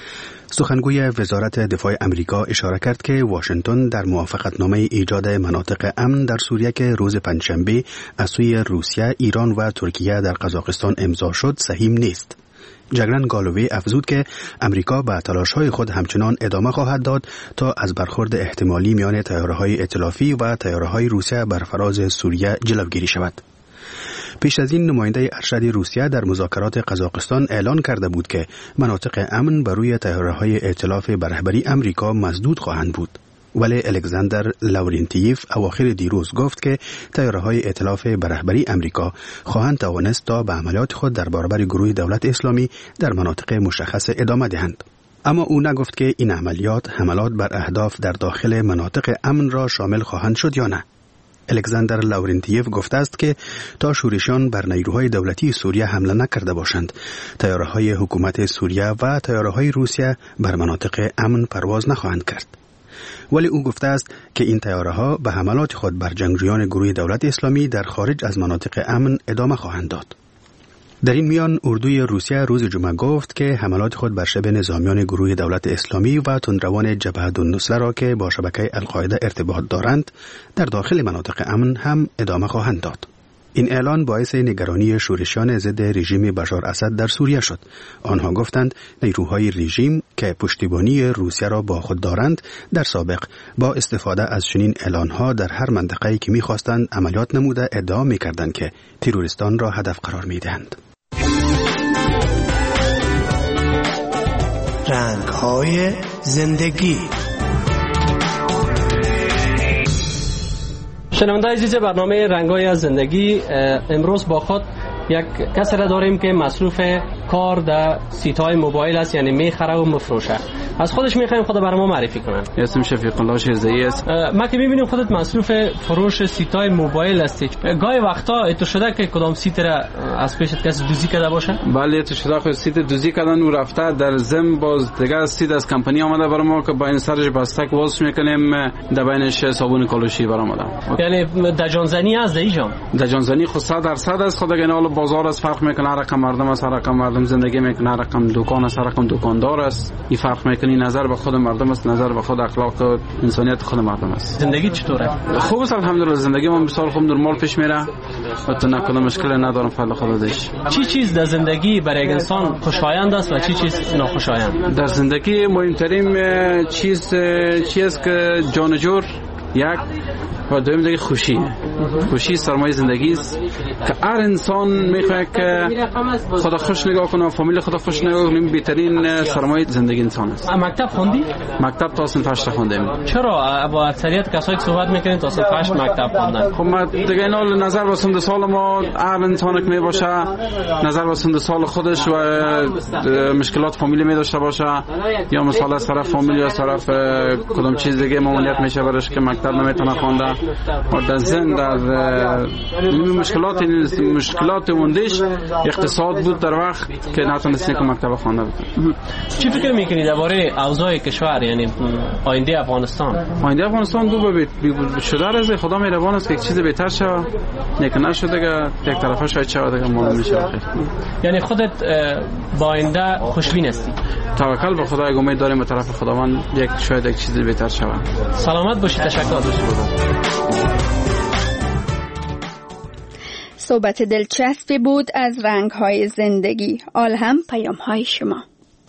سخنگوی وزارت دفاع امریکا اشاره کرد که واشنگتن در موافقتنامه ایجاد مناطق امن در سوریه که روز پنجشنبه از سوی روسیه، ایران و ترکیه در قزاقستان امضا شد صحیح نیست. جگرن گالووی افزود که امریکا به تلاش‌های خود همچنان ادامه خواهد داد تا از برخورد احتمالی میان طیاره‌های ائتلافی و طیاره‌های روسیه بر فراز سوریه جلوگیری شود. پیش از این نماینده ارشد روسیه در مذاکرات قزاقستان اعلان کرده بود که مناطق امن بر روی طیاره‌های ائتلاف به رهبری امریکا مسدود خواهند بود. ولی الکساندر لاورنتیف اواخر دیروز گفت که طیاره‌های ائتلاف به رهبری امریکا خواهند توانست تا به عملیات خود در برابر گروه دولت اسلامی در مناطق مشخص ادامه دهند. اما او نگفت که این حملات بر اهداف در داخل مناطق امن را شامل خواهند شد یا نه. الکساندر لاورنتیف گفته است که تا شورشیان بر نیروهای دولتی سوریه حمله نکرده باشند، طیاره‌های حکومت سوریه و طیاره‌های روسیه بر مناطق امن پرواز نخواهند کرد. ولی او گفته است که این طیاره‌ها به حملات خود بر جنگجویان گروه دولت اسلامی در خارج از مناطق امن ادامه خواهند داد. در این میان اردوی روسیه روز جمعه گفت که حملات خود بر شبه نظامیان گروه دولت اسلامی و تندروان جبهه النصره را که با شبکه القاعده ارتباط دارند در داخل مناطق امن هم ادامه خواهند داد. این اعلان باعث نگرانی شورشیان ضد رژیم بشار اسد در سوریه شد. آنها گفتند نیروهای رژیم که پشتیبانی روسیه را با خود دارند در سابق با استفاده از چنین اعلانها در هر منطقه‌ای که می‌خواستند عملیات نموده ادعا می‌کردند که تروریستان را هدف قرار می‌دهند. رنگ‌های زندگی. شنونده عزیز برنامه رنگ‌های از زندگی، امروز با خود یک کسی را داریم که مصروف کار در سیت‌های موبایل است، یعنی میخره و مفروشه. از خودش میخوایم خود برای ما معرفی کنن. اسم شفیق الله شیرزایی است. ما که میبینیم خودت مصروف فروش سیت‌های موبایل هستی، گاهی وقتا اتو شده که کدام سیت را از پیشت کسی دوزی کرده باشه؟ بله، اتو شده خود سیت دوزی کردن و رفته در ضمن باز دیگه سیت از کمپانی آمده برای ما که با این سرش بستک واس میکنیم، در بینش صابون کالوشی برآمده. یعنی دجانزنی از دیجام. دجانزنی خود 100% است. خود اگه حالا بازار از فرق میکنه، رقم مردم است، رقم مردم زندگی میکنه، رقم دکان است، رقم دکاندار است. این فرق میکنه. نظر به خود مردم است، نظر به خود اخلاق و انسانیت خود مردم است. زندگی چطوره؟ خوب است الحمدلله. زندگی من بسیار خوب نرمال پیش میره و تو نکنه مشکل ندارم فضل خدایش. چی چیز در زندگی برای یک انسان خوشایند است و چی چیز ناخوشایند؟ در زندگی مهمترین چیز که جان جور یک و دوم دیگه خوشی سرمایه زندگی است که هر انسان میخواد که خدا خوش نگاه کنه، فامیل خدا خوش نگاه کنه. بهترین سرمایه زندگی انسان است. مکتب خوندی؟ مکتب تا صنف 8 خوندم. چرا با اکثریت کسایی که صحبت میکنین تا صنف 8 مکتب خوندن؟ خب ما دیگه اینا نظر به سن سال ما هر انسان که میباشه نظر به سن سال خودش و مشکلات فامیلی می داشته باشه، یا مثلا از طرف فامیل یا از طرف کدام چیز دیگه ممانعت میشه برش که مکتب نمیتونه خونده. و در زنده در مشکلات موندش اقتصاد بود در وقت که نتونستیم که مکتب خوانده بکنیم. چی فکر میکنید درباره اوضاع کشور، یعنی آینده افغانستان؟ آینده افغانستان دو شده رزه خدا مهربان است که یک چیز بهتر شود، لیکن نشده که یک طرفه شاید شود که معلوم میشه. یعنی خودت با آینده خوشبین هستی؟ توکل به خدا، امید داریم به طرف خداوند شاید یک چیز بهتر شود. سلامت باشید. تشکر. صحبت دلچسبی بود از رنگ‌های زندگی. آل هم پیام‌های شما.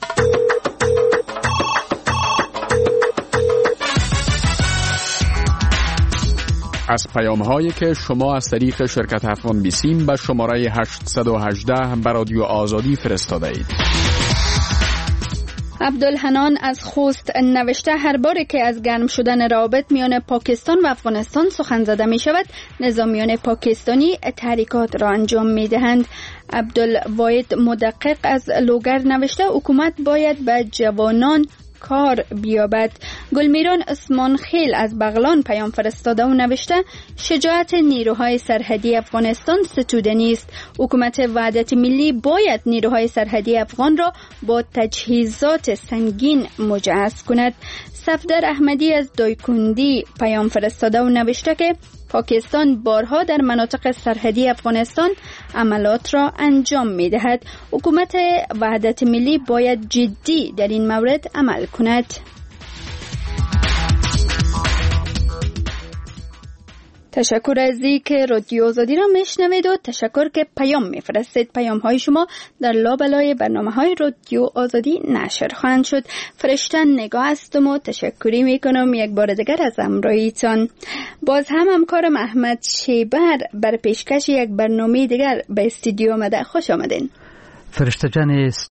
از پیام‌هایی که شما از طریق شرکت افغان بیسیم به شماره 818 به رادیو آزادی فرستاده اید. عبدالحنان از خوست نوشته هر باری که از گرم شدن روابط میان پاکستان و افغانستان سخن زده می شود، نظامیان پاکستانی تحریکات را انجام می دهند. عبدالواحد مدقق از لوگر نوشته حکومت باید به جوانان کار بیابد. گلمیران عثمان خیل از بغلان پیام فرستاده و نوشته شجاعت نیروهای سرحدی افغانستان ستودنی است. حکومت وحدت ملی باید نیروهای سرحدی افغان را با تجهیزات سنگین مجهز کند. صفدر احمدی از دایکندی پیام فرستاده و نوشته که پاکستان بارها در مناطق سرحدی افغانستان عملات را انجام می دهد. حکومت وحدت ملی باید جدی در این مورد عمل کند. تشکر از اینکه رادیو آزادی را میشنوید و تشکر که پیام میفرستید. پیام های شما در لابلای برنامه های رادیو آزادی نشر خواهند شد. فرشتن نگاه هستم و تشکری میکنم یک بار دیگر از همراهیتان. باز هم همکارم احمد شیبر بر پیشکش یک برنامه دیگر به استودیو آمده. خوش آمدین. فرشته جان